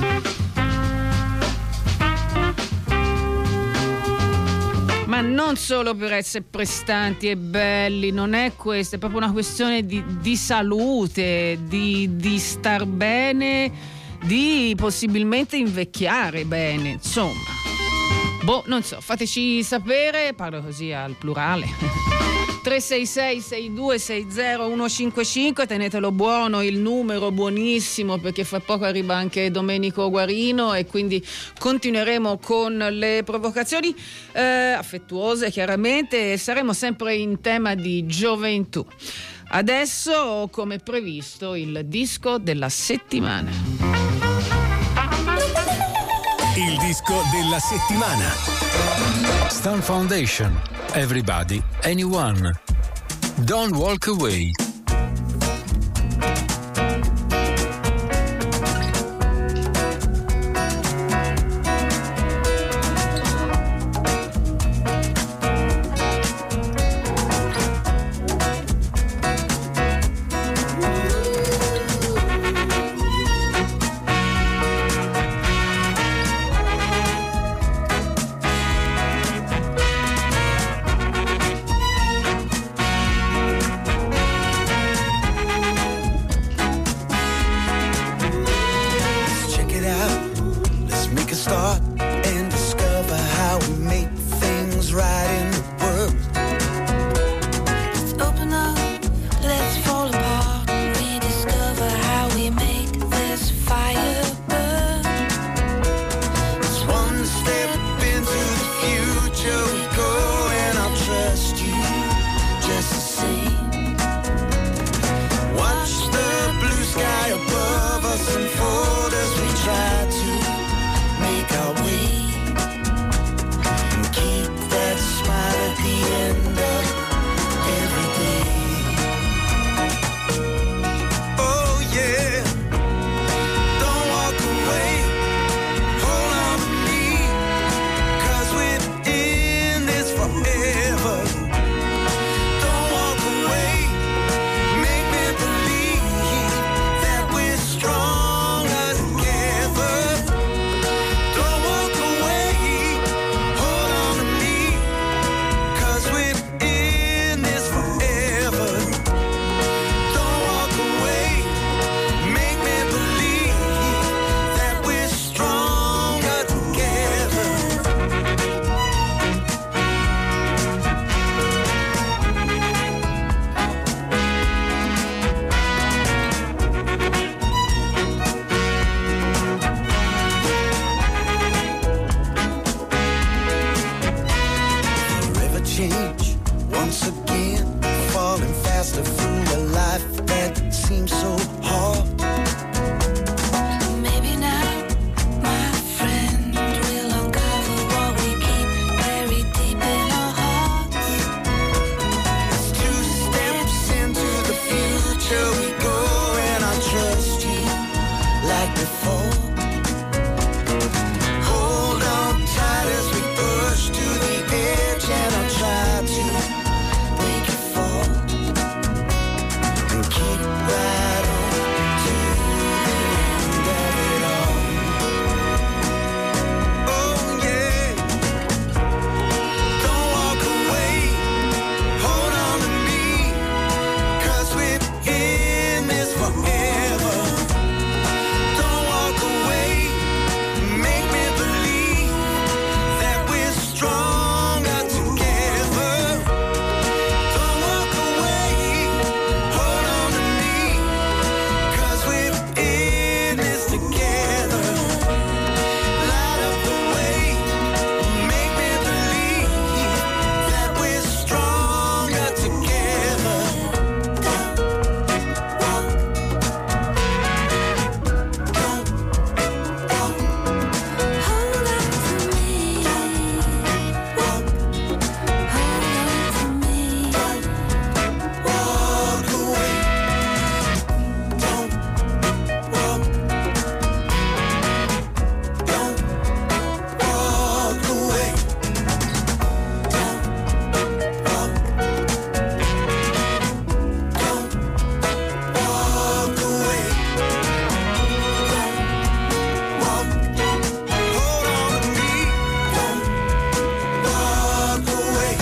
Ma non solo per essere prestanti e belli, non è questo, è proprio una questione di salute, di star bene, di possibilmente invecchiare bene, insomma. Non so, fateci sapere, parlo così al plurale. 366-6260-155, tenetelo buono il numero, buonissimo, perché fra poco arriva anche Domenico Guarino e quindi continueremo con le provocazioni affettuose, chiaramente, e saremo sempre in tema di gioventù. Adesso, come previsto, il disco della settimana. Il disco della settimana. Stone Foundation, Everybody, Anyone, Don't Walk Away. change once again, falling faster through a life that seems so hard. Maybe now, my friend, we'll uncover what we keep buried deep in our hearts. It's 2 steps into the future we go, and I trust you like before. Hold on tight as we push to the edge, and I'll try to make it fall and keep right on to the end of it all. Oh yeah, don't walk away, hold on to me, 'cause we're in this forever. Don't walk away, make me believe that we're stronger together. Don't walk away, hold on to me, 'cause we're in this together. Light up the way, make me believe that we're stronger together. Walk away, don't walk, don't walk away, don't walk, don't walk away, don't walk, hold on to me, don't walk away,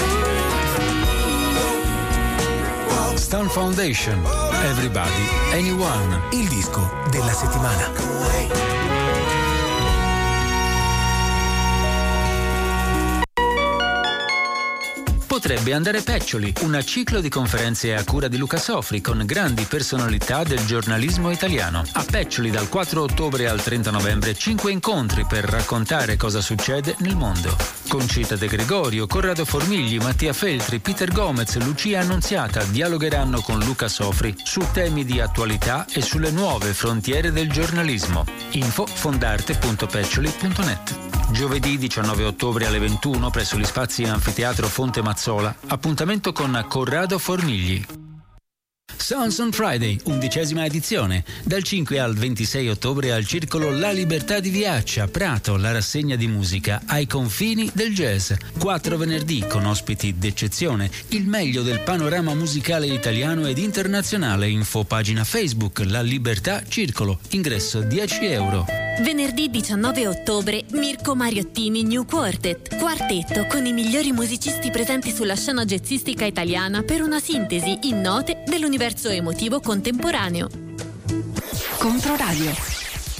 Stone Foundation, Everybody, Anyone. Il disco della settimana. Potrebbe andare peccioli, un ciclo di conferenze a cura di Luca Sofri con grandi personalità del giornalismo italiano. A Peccioli dal 4 ottobre al 30 novembre 5 incontri per raccontare cosa succede nel mondo. Concita De Gregorio, Corrado Formigli, Mattia Feltri, Peter Gomez, Lucia Annunziata dialogheranno con Luca Sofri su temi di attualità e sulle nuove frontiere del giornalismo. Info fondarte.peccioli.net. Giovedì 19 ottobre alle 21 presso gli spazi Anfiteatro Fonte Mazzola. Appuntamento con Corrado Formigli. Songs on Friday, 11ª edizione. Dal 5 al 26 ottobre al Circolo La Libertà di Viaccia, Prato, la rassegna di musica ai confini del jazz. 4 venerdì con ospiti d'eccezione. Il meglio del panorama musicale italiano ed internazionale. Info pagina Facebook La Libertà Circolo. Ingresso 10 euro. Venerdì 19 ottobre, Mirko Mariottini New Quartet. Quartetto con i migliori musicisti presenti sulla scena jazzistica italiana per una sintesi in note dell'universo emotivo contemporaneo. Controradio.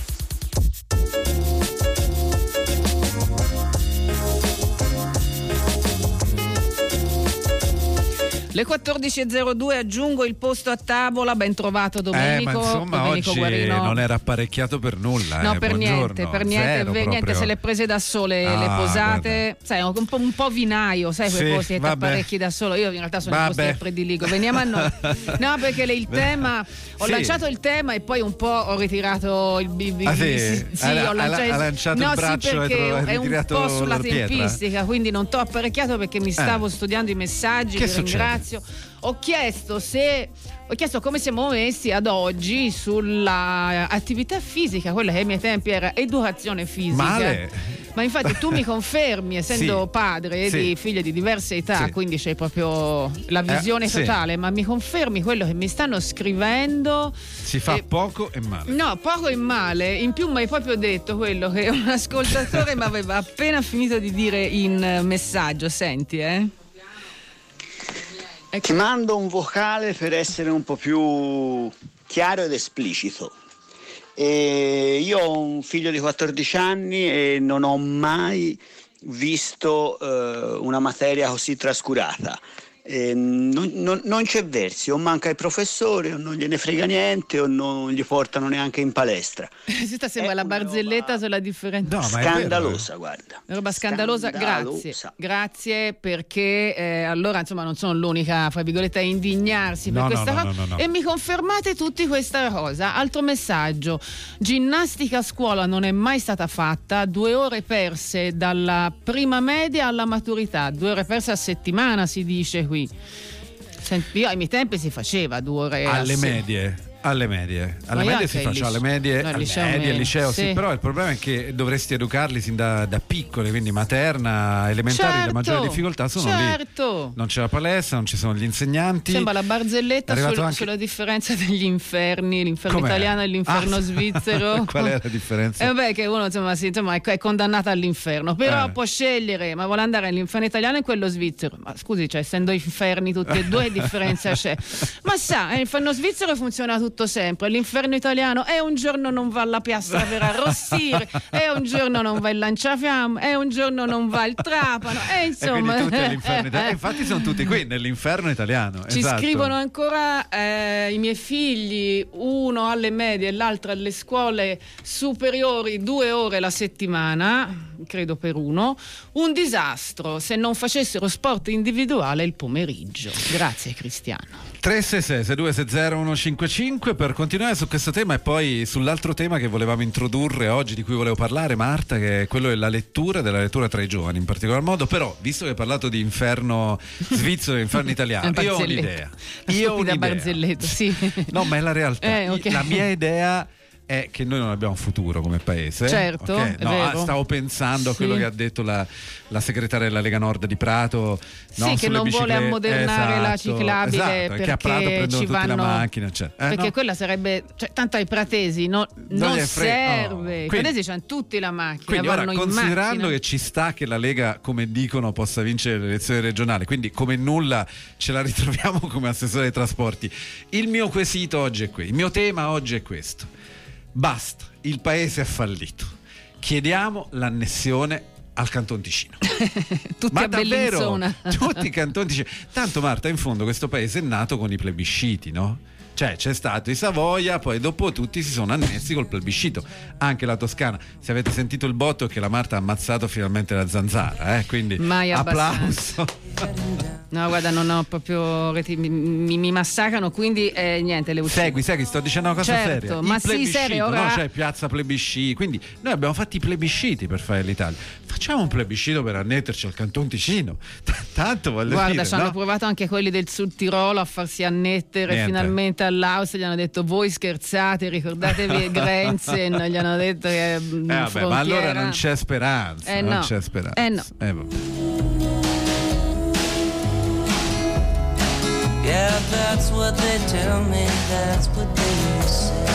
Le 14.02, aggiungo il posto a tavola. Ben trovato Domenico. Ma insomma Domenico oggi Guarino. non era apparecchiato per nulla. No, per niente, Zero niente, se le prese da sole le posate. Sai, un po' vinaio, sai, quei posti che ti apparecchi da solo. Io in realtà sono i posti che prediligo. Veniamo a noi. No, perché il tema, ho lanciato il tema e poi un po' ho ritirato il ho lanciato il braccio perché è un po' sulla tempistica, quindi non t'ho apparecchiato perché mi stavo studiando i messaggi. Che ringrazio. Ho chiesto come siamo messi ad oggi sulla attività fisica, quella che ai miei tempi era educazione fisica. Male. Ma infatti tu mi confermi, essendo padre di figlie di diverse età, quindi c'è proprio la visione totale, ma mi confermi quello che mi stanno scrivendo? Si fa poco e male. No, poco e male. In più mi hai proprio detto quello che un ascoltatore mi aveva appena finito di dire in messaggio. Senti, Ti mando un vocale per essere un po' più chiaro ed esplicito. Io ho un figlio di 14 anni e non ho mai visto una materia così trascurata. non c'è versi, o manca il professore, o non gliene frega niente, o non gli portano neanche in palestra. Questa sembra la barzelletta sulla differenza. No, scandalosa, guarda. Una roba scandalosa. Grazie perché allora insomma non sono l'unica, fra virgolette, a indignarsi per questa cosa. No. E mi confermate tutti questa cosa. Altro messaggio: ginnastica a scuola non è mai stata fatta, 2 ore perse dalla prima media alla maturità, 2 ore perse a settimana si dice qui. Io ai miei tempi si faceva 2 ore alle medie si faceva, alle medie, al liceo sì, però il problema è che dovresti educarli sin da piccoli, quindi materna, elementari, le maggiori difficoltà sono lì. Non c'è la palestra, non ci sono gli insegnanti. Sembra la barzelletta sulla differenza degli inferni, l'inferno italiano e l'inferno svizzero. Qual è la differenza? Vabbè, che uno insomma è condannato all'inferno, però può scegliere, ma vuole andare all'inferno italiano e quello svizzero. Ma scusi, cioè, essendo inferni tutti e due, che differenza c'è? Ma sa, l'inferno svizzero funziona tutto sempre, l'inferno italiano è un giorno non va alla piastra per arrostire, è un giorno non va il lanciafiamme, è un giorno non va il trapano, e insomma tutti all'inferno italiano. Infatti sono tutti qui nell'inferno italiano. Ci scrivono ancora i miei figli, uno alle medie e l'altro alle scuole superiori, 2 ore la settimana, credo per uno, un disastro se non facessero sport individuale il pomeriggio. Grazie Cristiano. 366-6260-155 per continuare su questo tema e poi sull'altro tema che volevamo introdurre oggi, di cui volevo parlare, Marta, che è quello della lettura tra i giovani in particolar modo. Però visto che hai parlato di inferno svizzero e inferno italiano, io ho un'idea. Barzelletta, sì. No, ma è la realtà. Okay. La mia idea è che noi non abbiamo futuro come paese. Certo, okay? Stavo pensando a quello che ha detto la segretaria della Lega Nord di Prato, che non vuole ammodernare la ciclabile perché a Prato prendono tutti la macchina, perché quella sarebbe, tanto ai pratesi non serve. I pratesi hanno tutti la macchina, quindi vanno ora, considerando che ci sta che la Lega, come dicono, possa vincere le elezioni regionali, quindi come nulla ce la ritroviamo come assessore ai trasporti, il mio quesito oggi è il mio tema oggi è questo: basta, il paese è fallito, chiediamo l'annessione al Canton Ticino. Tutti ma a davvero, tutti i Canton Ticino. Tanto Marta, in fondo questo paese è nato con i plebisciti, no? Cioè c'è stato i Savoia, poi dopo tutti si sono annessi col plebiscito, anche la Toscana. Se avete sentito il botto è che la Marta ha ammazzato finalmente la zanzara, quindi mai applauso. No, guarda, non ho proprio mi massacrano, quindi niente, le segui, sto dicendo una cosa seria. Ma sì, serio, ora... no? Cioè piazza plebisciti, quindi noi abbiamo fatto i plebisciti per fare l'Italia, facciamo un plebiscito per annetterci al Canton Ticino. Tanto voglio dire, guarda, ci hanno provato anche quelli del Sud Tirolo a farsi annettere finalmente all'Austria, gli hanno detto voi scherzate, ricordatevi Grenzen, gli hanno detto che vabbè, ma allora non c'è speranza, non c'è speranza. No. Vabbè. Yeah, that's what they tell me, that's what they say.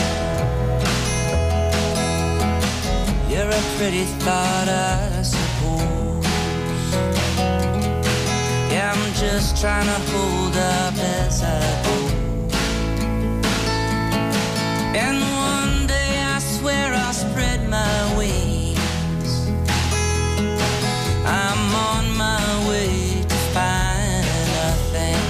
You're a pretty thought, I suppose. Yeah, I'm just trying to hold up as I go. And one day I swear I'll spread my wings. I'm on my way to finer things.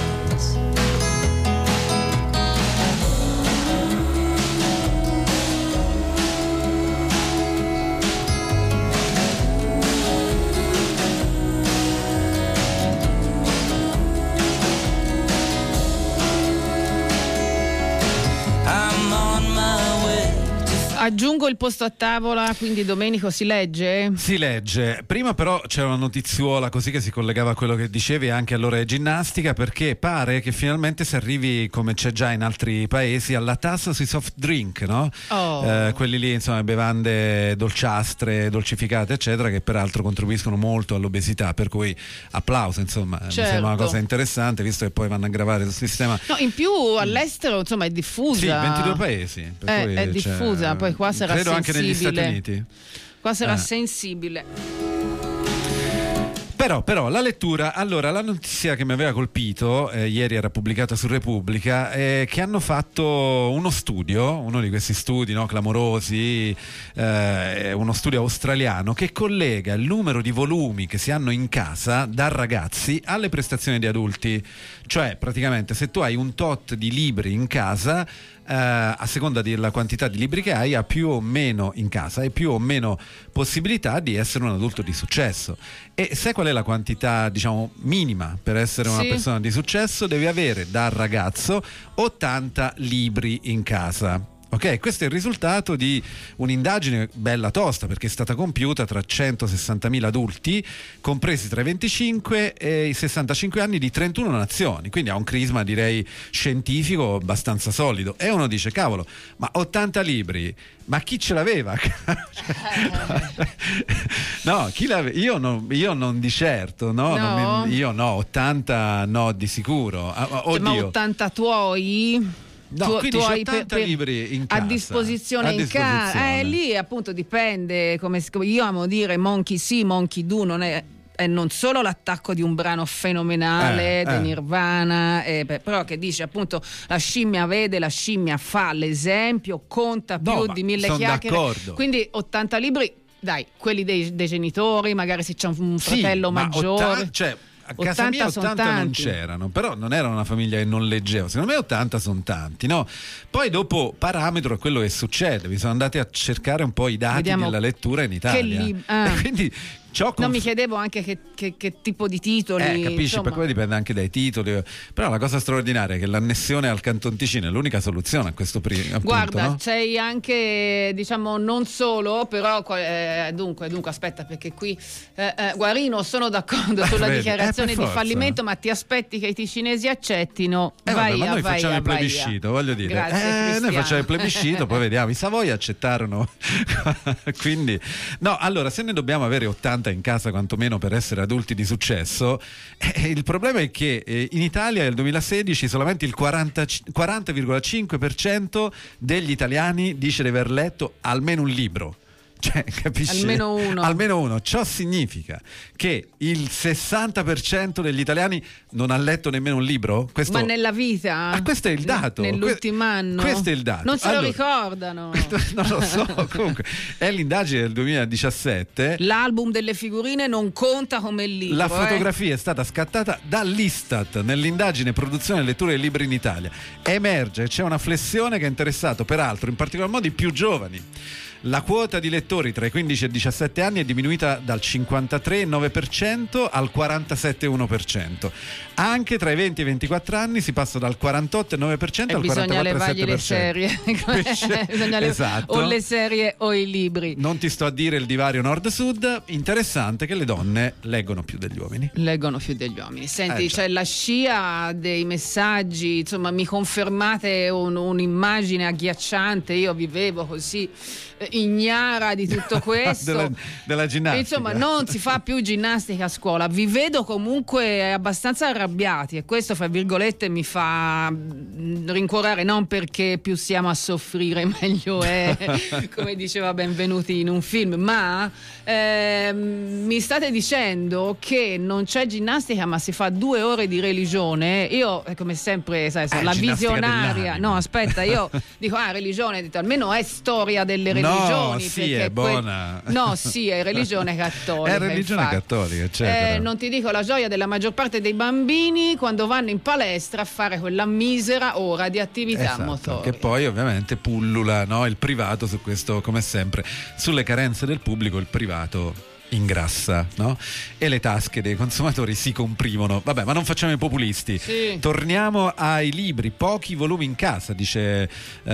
Aggiungo il posto a tavola, quindi Domenico si legge? Si legge. Prima però c'era una notiziuola così che si collegava a quello che dicevi anche all'ora di ginnastica, perché pare che finalmente si arrivi, come c'è già in altri paesi, alla tassa sui soft drink, no? Quelli lì, insomma, bevande dolciastre, dolcificate eccetera, che peraltro contribuiscono molto all'obesità, per cui applauso, insomma. Mi sembra una cosa interessante, visto che poi vanno a gravare sul sistema. No, in più all'estero, insomma, è diffusa. Sì, 22 paesi. È diffusa, poi qua sarà credo sensibile. Anche negli Stati Uniti. Qua sarà sensibile. Però la lettura, allora la notizia che mi aveva colpito, ieri era pubblicata su Repubblica, che hanno fatto uno studio, uno di questi studi, no, clamorosi, uno studio australiano che collega il numero di volumi che si hanno in casa da ragazzi alle prestazioni di adulti. Cioè praticamente se tu hai un tot di libri in casa, a seconda della quantità di libri che hai più o meno in casa, hai più o meno possibilità di essere un adulto di successo. E sai qual è la quantità, diciamo, minima per essere una persona di successo? Devi avere da ragazzo 80 libri in casa. Ok, questo è il risultato di un'indagine bella tosta, perché è stata compiuta tra 160.000 adulti compresi tra i 25 e i 65 anni di 31 nazioni, quindi ha un crisma direi scientifico abbastanza solido. E uno dice, cavolo, ma 80 libri, ma chi ce l'aveva? No, chi l'aveva? Io non di certo, no? Io no, 80 no di sicuro. Oddio. Ma 80 tuoi? No, quindi c'è 80 libri in casa, a disposizione in casa. Lì appunto dipende, come io amo dire, monkey sì, monkey do, non è non solo l'attacco di un brano fenomenale di Nirvana, però che dice appunto la scimmia vede, la scimmia fa, l'esempio conta più di 1000 chiacchiere. D'accordo. Quindi 80 libri, dai, quelli dei genitori, magari se c'è un fratello maggiore. A casa mia 80 non c'erano, però non era una famiglia che non leggeva. Secondo me 80 sono tanti, no? Poi dopo parametro è quello che succede. Vi sono andati a cercare un po' i dati della lettura in Italia. Quindi non mi chiedevo anche che tipo di titoli. Capisci, insomma. per quello dipende anche dai titoli. Però la cosa straordinaria è che l'annessione al Canton Ticino è l'unica soluzione a questo punto. Guarda, no? c'è anche, diciamo, non solo, però dunque aspetta, perché qui Guarino, sono d'accordo sulla dichiarazione di fallimento, ma ti aspetti che i ticinesi accettino? Ma noi facciamo il plebiscito, voglio dire. Grazie, noi facciamo il plebiscito, poi vediamo. I Savoia accettarono. Quindi, no, allora, se ne dobbiamo avere 80 in casa quantomeno per essere adulti di successo, il problema è che in Italia nel 2016 solamente il 40,5% degli italiani dice di aver letto almeno un libro. Cioè, capisci? Almeno uno. Ciò significa che il 60% degli italiani non ha letto nemmeno un libro? Ma nella vita? Questo è il dato. Nell'ultimo anno? Questo è il dato. Non se lo ricordano. Non lo so, comunque. È l'indagine del 2017. L'album delle figurine non conta come libro. La fotografia è stata scattata dall'Istat nell'indagine produzione e lettura dei libri in Italia. Emerge che c'è una flessione che ha interessato peraltro in particolar modo i più giovani. La quota di lettori tra i 15 e i 17 anni è diminuita dal 53,9% al 47,1%. Anche tra i 20 e i 24 anni si passa dal 48,9% al 44,7%. Bisogna levargli le serie. Esatto. O le serie o i libri. Non ti sto a dire il divario nord-sud. Interessante che le donne leggono più degli uomini. Senti, c'è la scia dei messaggi, insomma, mi confermate un'immagine agghiacciante. Io vivevo così ignara di tutto questo della ginnastica. Insomma, non si fa più ginnastica a scuola. Vi vedo comunque abbastanza arrabbiati, e questo fra virgolette mi fa rincuorare, non perché più siamo a soffrire meglio è, come diceva Benvenuti in un film, ma mi state dicendo che non c'è ginnastica ma si fa 2 ore di religione. Io come sempre sono la visionaria. No, aspetta, io dico religione, almeno è storia delle religioni. No, sì, è buona. È religione cattolica. È religione cattolica, eccetera. Non ti dico la gioia della maggior parte dei bambini quando vanno in palestra a fare quella misera ora di attività motoria. Che poi ovviamente pullula, no, il privato su questo, come sempre, sulle carenze del pubblico il privato ingrassa, no? E le tasche dei consumatori si comprimono. Vabbè, ma non facciamo i populisti. Sì. Torniamo ai libri, pochi volumi in casa, dice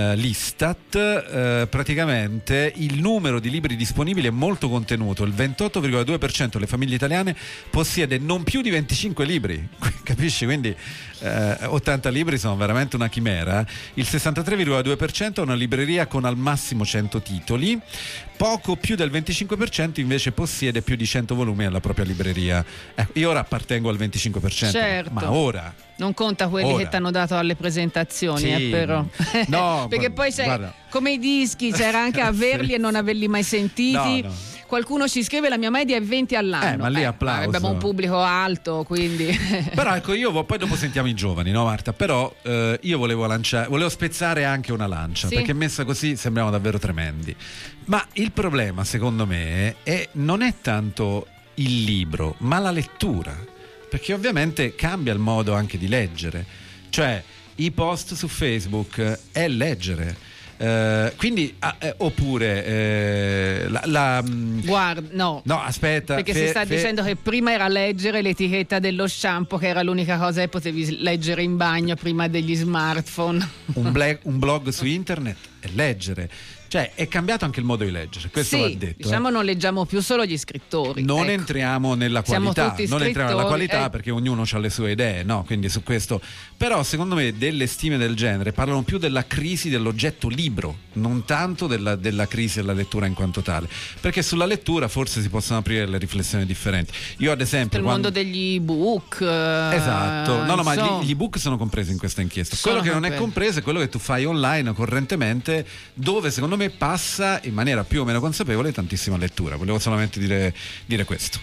l'Istat. Praticamente il numero di libri disponibili è molto contenuto. Il 28,2% delle famiglie italiane possiede non più di 25 libri. Capisci? Quindi 80 libri sono veramente una chimera. Il 63,2% ha una libreria con al massimo 100 titoli. Poco più del 25% invece possiede più di 100 volumi alla propria libreria. Io ora appartengo al 25%, certo. Ma ora non conta quelli che ti hanno dato alle presentazioni, però. No, perché poi c'è, come i dischi, c'era anche averli e non averli mai sentiti. No. qualcuno ci scrive la mia media è 20 all'anno. Ma lì applauso. Abbiamo un pubblico alto, quindi. Però ecco, poi dopo sentiamo i giovani, no Marta? Però io volevo spezzare anche una lancia, sì, perché messa così sembriamo davvero tremendi. Ma il problema, secondo me, non è tanto il libro, ma la lettura, perché ovviamente cambia il modo anche di leggere. Cioè, i post su Facebook è leggere. Quindi oppure guarda, no, aspetta, perché si sta dicendo che prima era leggere l'etichetta dello shampoo, che era l'unica cosa che potevi leggere in bagno prima degli smartphone. Un blog su internet è leggere. Cioè è cambiato anche il modo di leggere, questo va detto. Diciamo non leggiamo più solo gli scrittori. Non entriamo nella qualità, scrittori, perché ognuno ha le sue idee, no? Quindi su questo. Però secondo me delle stime del genere parlano più della crisi dell'oggetto libro, non tanto della crisi della lettura in quanto tale. Perché sulla lettura forse si possono aprire le riflessioni differenti. Io ad esempio il mondo degli ebook. Esatto. No, ma gli ebook sono compresi in questa inchiesta. Quello che non è compreso è quello che tu fai online correntemente, dove secondo me passa in maniera più o meno consapevole tantissima lettura. Volevo solamente dire questo.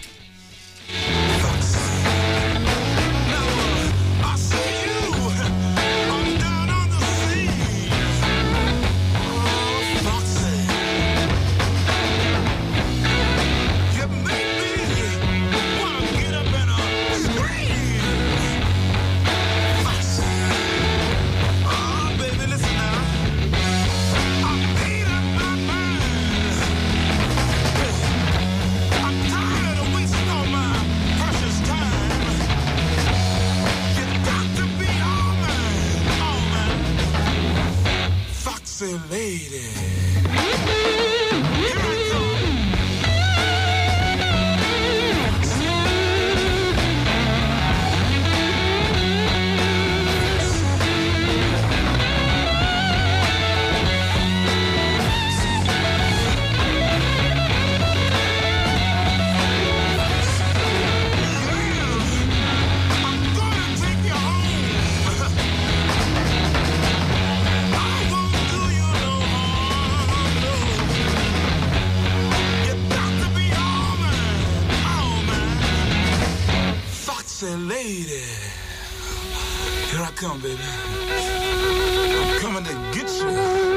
Come, baby. I'm coming to get you.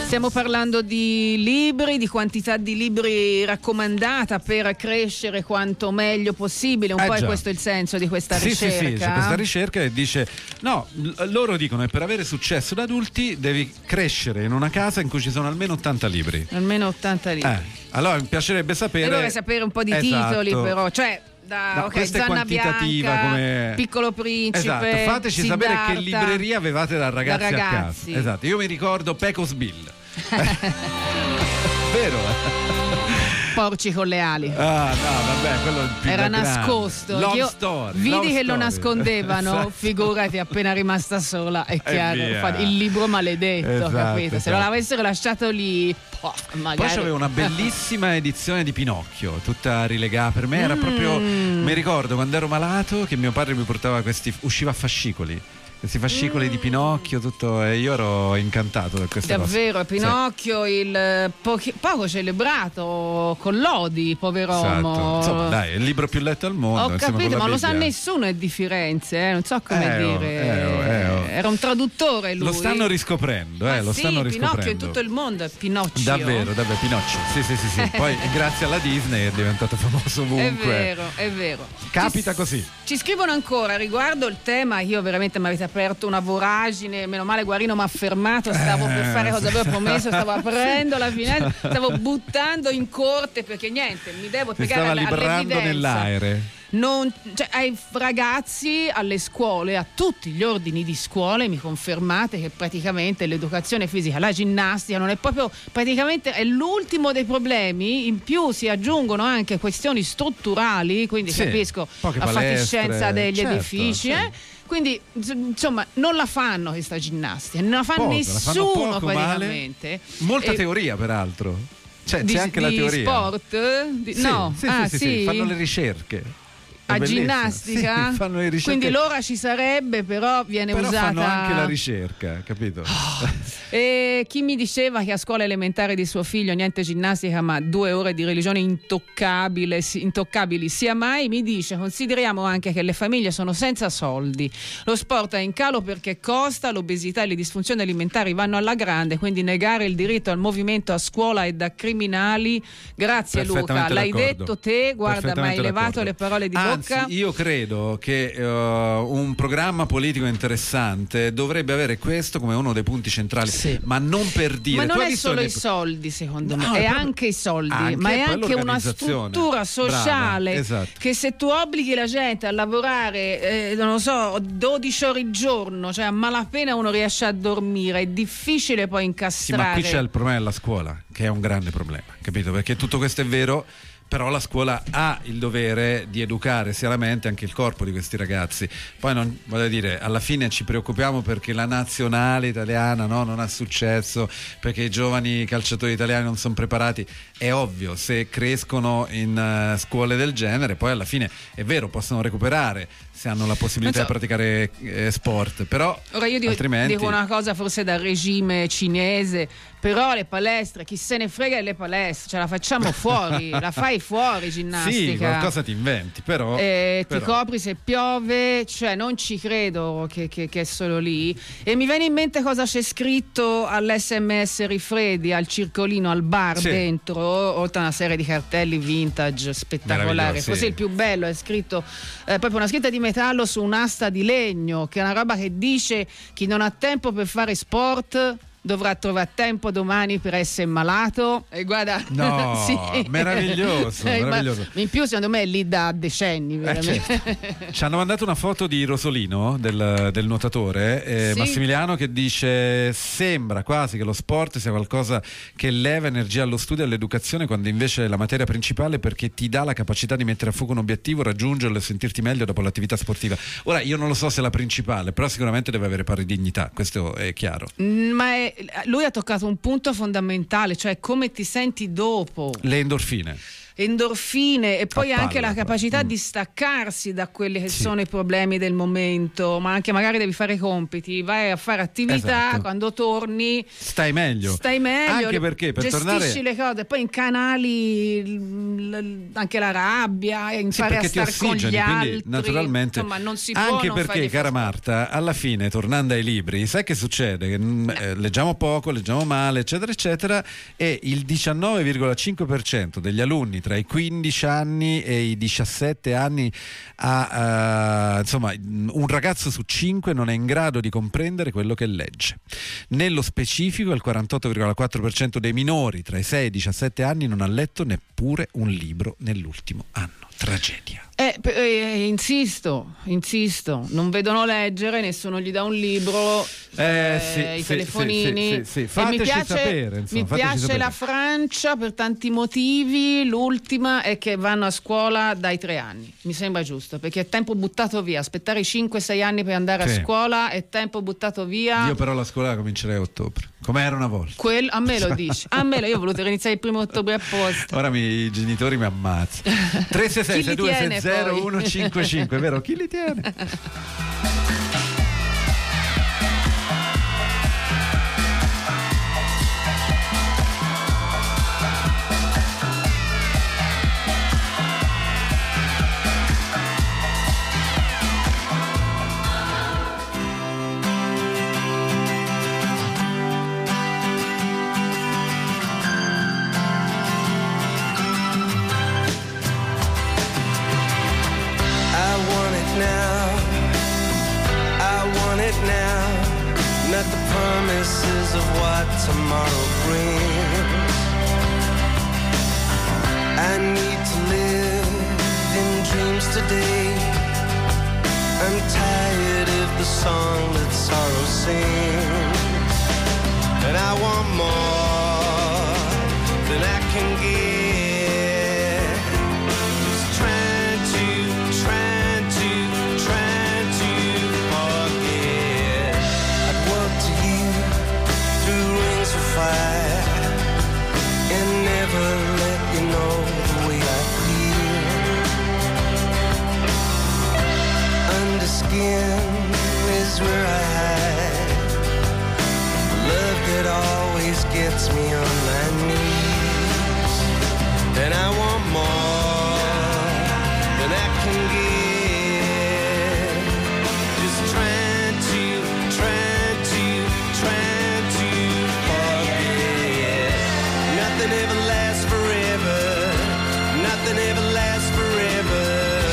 Stiamo parlando di libri, di quantità di libri raccomandata per crescere quanto meglio possibile, un po' è questo il senso di questa ricerca. Sì, c'è questa ricerca che dice, no, loro dicono che per avere successo da adulti devi crescere in una casa in cui ci sono almeno 80 libri. Almeno 80 libri. Allora mi piacerebbe sapere... E vorrei sapere un po' di titoli però, cioè... questa è quantitativa, Bianca, come Piccolo Principe. Esatto, fateci sapere che libreria avevate da ragazzi a casa. Esatto, io mi ricordo Pecos Bill. Vero? Porci con le ali. Ah, no, vabbè, quello è il più era grande. nascosto. Love Io story, vidi love che story. lo nascondevano. Esatto. Figurati, appena rimasta sola, è chiaro. Il libro maledetto, esatto, capito? Se non l'avessero lasciato lì, magari. Poi c'aveva una bellissima edizione di Pinocchio, tutta rilegata. Per me era proprio. Mi ricordo quando ero malato che mio padre mi portava usciva a fascicoli. Questi fascicoli di Pinocchio, tutto, e io ero incantato da questa cosa. Davvero, Pinocchio, il poco celebrato Collodi, poveromo. Esatto. Insomma, dai, è il libro più letto al mondo. Ho capito, ma lo sa nessuno è di Firenze, non so come dire. Era un traduttore lui. Lo stanno riscoprendo, lo stanno riscoprendo. Pinocchio in tutto il mondo è Pinocchio. Davvero, Pinocchio. Sì. Poi grazie alla Disney è diventato famoso ovunque. È vero. Capita così. Ci scrivono ancora riguardo il tema, io veramente mi avete aperto una voragine, meno male Guarino mi ha fermato, stavo per fare cosa avevo promesso, stavo aprendo la finestra, stavo buttando in corte perché niente, mi devo spiegare stava librando nell'aere. Ai ragazzi, alle scuole, a tutti gli ordini di scuole mi confermate che praticamente l'educazione fisica, la ginnastica non è proprio, praticamente è l'ultimo dei problemi, in più si aggiungono anche questioni strutturali, quindi capisco la fatiscenza degli edifici, quindi insomma non la fanno questa ginnastica, non la fa nessuno praticamente. Molta teoria peraltro, c'è anche la teoria. Sport? Sì, fanno le ricerche. A ginnastica? Sì, fanno le ricerche. Quindi l'ora ci sarebbe, però viene usata. Fanno anche la ricerca, capito? E chi mi diceva che a scuola elementare di suo figlio niente ginnastica ma 2 ore di religione intoccabili sia mai, mi dice consideriamo anche che le famiglie sono senza soldi, lo sport è in calo perché costa, l'obesità e le disfunzioni alimentari vanno alla grande, quindi negare il diritto al movimento a scuola è da criminali. Grazie Luca, l'hai detto te, guarda, mi hai elevato le parole di bocca. Anzi, io credo che un programma politico interessante dovrebbe avere questo come uno dei punti centrali, ma non per dire. Ma non è solo i soldi, secondo me, è anche i soldi, ma è anche una struttura sociale. Brava, esatto. Che se tu obblighi la gente a lavorare, non lo so, 12 ore al giorno, cioè a malapena uno riesce a dormire, è difficile poi incastrare. Sì, ma qui c'è il problema della scuola, che è un grande problema, capito? Perché tutto questo è vero. Però la scuola ha il dovere di educare sia la mente anche il corpo di questi ragazzi. Poi voglio dire, alla fine ci preoccupiamo perché la nazionale italiana non ha successo, perché i giovani calciatori italiani non sono preparati. È ovvio, se crescono in scuole del genere, poi alla fine è vero, possono recuperare se hanno la possibilità di praticare sport, però ora io altrimenti... dico una cosa forse da regime cinese, però le palestre, chi se ne frega delle palestre, ce la facciamo fuori, la fai fuori ginnastica. Sì, qualcosa ti inventi, però... Ti copri se piove, cioè non ci credo che è solo lì. E mi viene in mente cosa c'è scritto all'SMS Rifredi, al circolino, al bar dentro, oltre a una serie di cartelli vintage spettacolari. Forse il più bello è scritto proprio una scritta di metallo su un'asta di legno, che è una roba che dice: chi non ha tempo per fare sport dovrà trovare tempo domani per essere malato. E guarda, meraviglioso. In più secondo me è lì da decenni veramente. Certo. Ci hanno mandato una foto di Rosolino, del nuotatore, Massimiliano, che dice: sembra quasi che lo sport sia qualcosa che leva energia allo studio e all'educazione, quando invece è la materia principale, perché ti dà la capacità di mettere a fuoco un obiettivo, raggiungerlo e sentirti meglio dopo l'attività sportiva. Ora io non lo so se è la principale, però sicuramente deve avere pari dignità, questo è chiaro. Ma lui ha toccato un punto fondamentale, cioè come ti senti dopo. Le endorfine. endorfine e poi A anche palla, la capacità di staccarsi da quelli che sono i problemi del momento, ma anche magari devi fare i compiti, vai a fare attività, Esatto. quando torni Stai meglio. Anche perché per gestisci tornare le cose, poi incanali anche la rabbia, impari a perché ti stare con gli ossigeni, quindi altri, naturalmente insomma non si può anche non perché, fare cara Marta, alla fine, tornando ai libri, sai che succede? Che leggiamo poco, leggiamo male, eccetera eccetera, e il 19,5% degli alunni tra i 15 anni e i 17 anni insomma, un ragazzo su 5 non è in grado di comprendere quello che legge. Nello specifico il 48,4% dei minori tra i 6 e i 17 anni non ha letto neppure un libro nell'ultimo anno. Tragedia. Insisto, non vedono leggere, nessuno gli dà un libro, i telefonini. Sì. E Fateci sapere, insomma, mi fateci piace sapere. la Francia per tanti motivi. L'ultima è che vanno a scuola dai 3 anni, mi sembra giusto, perché è tempo buttato via. Aspettare i 5-6 anni per andare Sì. a scuola è tempo buttato via. Io però la scuola la comincerei a ottobre, come era una volta. A me lo dici, io ho voluto iniziare il 1° ottobre apposta. Ora i genitori mi ammazzano. 366 6260 155, vero? Chi li tiene? Not the promises of what tomorrow brings. I need to live in dreams today. I'm tired of the song that sorrow sings, and I want more than I can get. Just trying to forget. I'd walk to you through rings of fire and never let you know the way I feel. Under skin is where I hide love that always gets me on my knees, and I want more than I can give. Just trying to forget. Nothing ever lasts forever. Nothing ever lasts forever.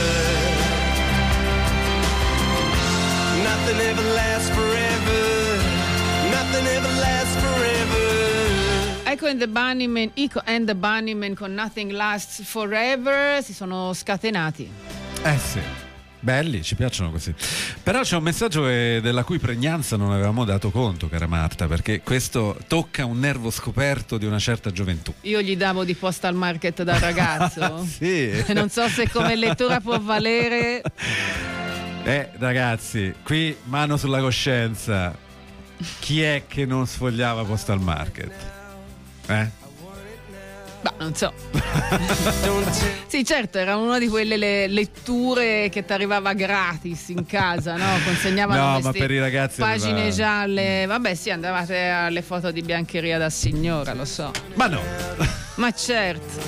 Nothing ever lasts forever. Nothing ever lasts forever. Ico and the Bunnymen con Nothing Lasts Forever si sono scatenati. Sì. Belli, ci piacciono così. Però c'è un messaggio della cui pregnanza non avevamo dato conto, cara Marta, perché questo tocca un nervo scoperto di una certa gioventù. Io gli davo di Postal Market da ragazzo. Sì. Non so se come lettura può valere. Ragazzi, qui mano sulla coscienza. Chi è che non sfogliava Postal Market? Bah, non so. Sì, certo, era una di quelle letture che ti arrivava gratis in casa, no? Consegnavano No, ma per i ragazzi pagine arriva... gialle. Vabbè, sì, andavate alle foto di biancheria da signora, lo so. Ma no. Ma certo.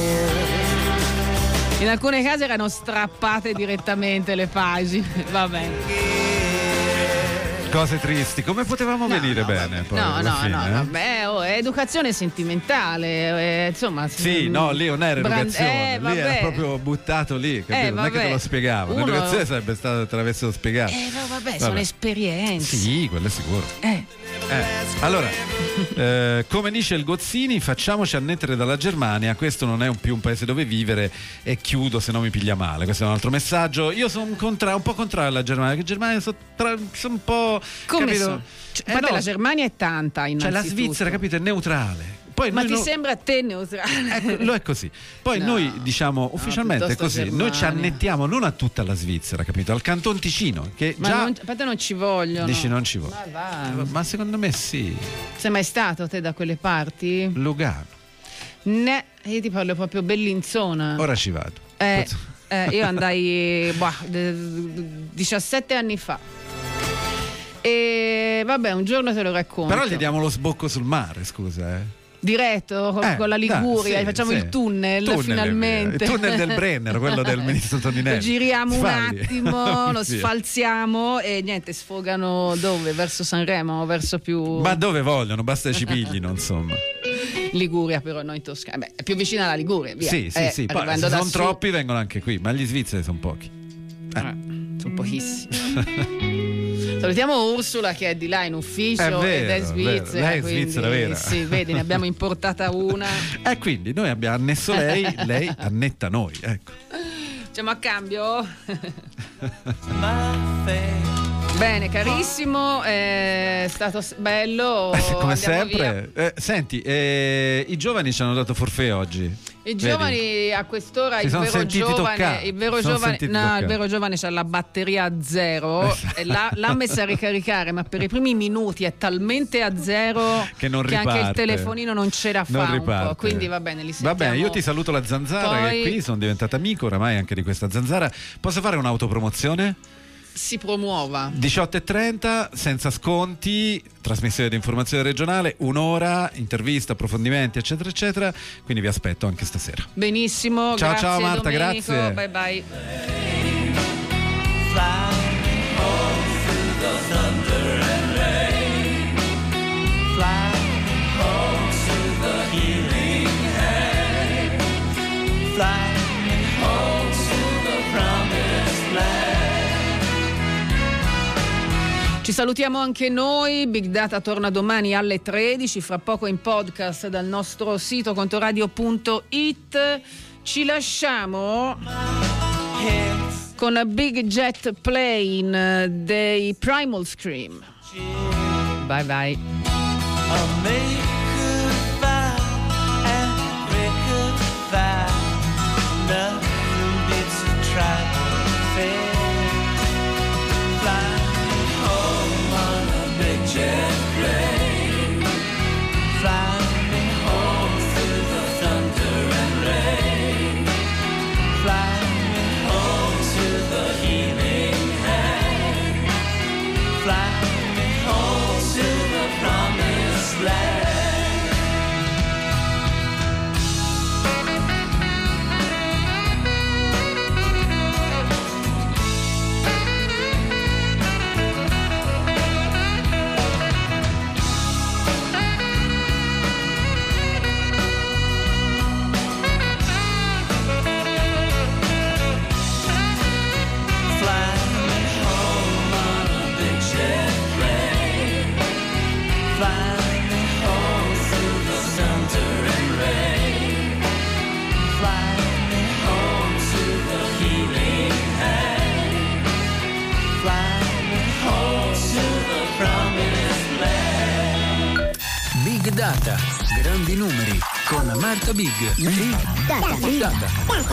In alcune case erano strappate direttamente le pagine. Va bene. Cose tristi, come potevamo venire bene? Poi, No, alla fine, vabbè, è educazione sentimentale, insomma. Sì, no, lì non era educazione, lì era proprio buttato lì, capito? Non è che te lo spiegavo, l'educazione sarebbe stata te l'avessero spiegato. Vabbè, sono esperienze. Sì, quello è sicuro. Allora, come dice il Gozzini, facciamoci annettere dalla Germania, questo non è più un paese dove vivere, e chiudo se no mi piglia male. Questo è un altro messaggio. Io sono un po' contrario alla Germania, che Germania sono un po'... Come capito? so? La Germania è tanta, innanzitutto. Cioè la Svizzera, capito, è neutrale. Poi ma ti sembra a te neutrale? Lo è così. Poi noi diciamo ufficialmente è così. Germania. Noi ci annettiamo non a tutta la Svizzera, capito? Al Canton Ticino, che ma già a te non ci vogliono. Dici non ci vogliono. Ma secondo me sì. Sei mai stato te da quelle parti? Lugano. Io ti parlo proprio bellinzona. Ora ci vado. Io andai 17 anni fa. E vabbè, un giorno te lo racconto. Però gli diamo lo sbocco sul mare, scusa, Diretto con la Liguria, sì, facciamo sì. il tunnel finalmente. Il tunnel del Brenner, quello del ministro Toninelli. Lo giriamo Sfalli. un attimo, lo Sì. sfalziamo e niente, sfogano dove? Verso Sanremo, verso più Ma dove vogliono, basta che ci piglino, insomma. Liguria, però noi in Toscana. Beh, è più vicina alla Liguria, via. Sì. Poi, se arrivando da sono sud. troppi vengono anche qui, ma gli svizzeri sono pochi. Sono pochissimi. Salutiamo Ursula che è di là in ufficio ed è svizzera. Lei è quindi, svizzera vera. Sì, vedi, ne abbiamo importata una. E quindi noi abbiamo annesso lei annetta noi, ecco. Facciamo a cambio? Bene, carissimo, è stato bello. Come andiamo sempre. via. Senti, i giovani ci hanno dato forfè oggi. I giovani a quest'ora, Si il sono vero sentiti giovane, toccare. il vero Si sono giovane, sentiti no, toccare. il vero giovane c'ha la batteria a zero e l'ha messa a ricaricare, ma per i primi minuti è talmente a zero Che non anche il riparte. telefonino non ce la Non fa un riparte. po'. Quindi va bene, li sentiamo. Vabbè, io ti saluto la Zanzara che Poi- è qui, sono diventato amico oramai anche di questa Zanzara. Posso fare un'autopromozione? Si promuova. 18:30, senza sconti, trasmissione di informazione regionale, un'ora, intervista, approfondimenti, eccetera, eccetera. Quindi vi aspetto anche stasera. Benissimo, Ciao, grazie ciao, Marta, Domenico. grazie. Bye bye. Ci salutiamo anche noi, Big Data torna domani alle 13, fra poco in podcast dal nostro sito contoradio.it. Ci lasciamo con a Big Jet Plane dei Primal Scream. Bye bye. Big Data, grandi numeri con Marta Big. Big Data.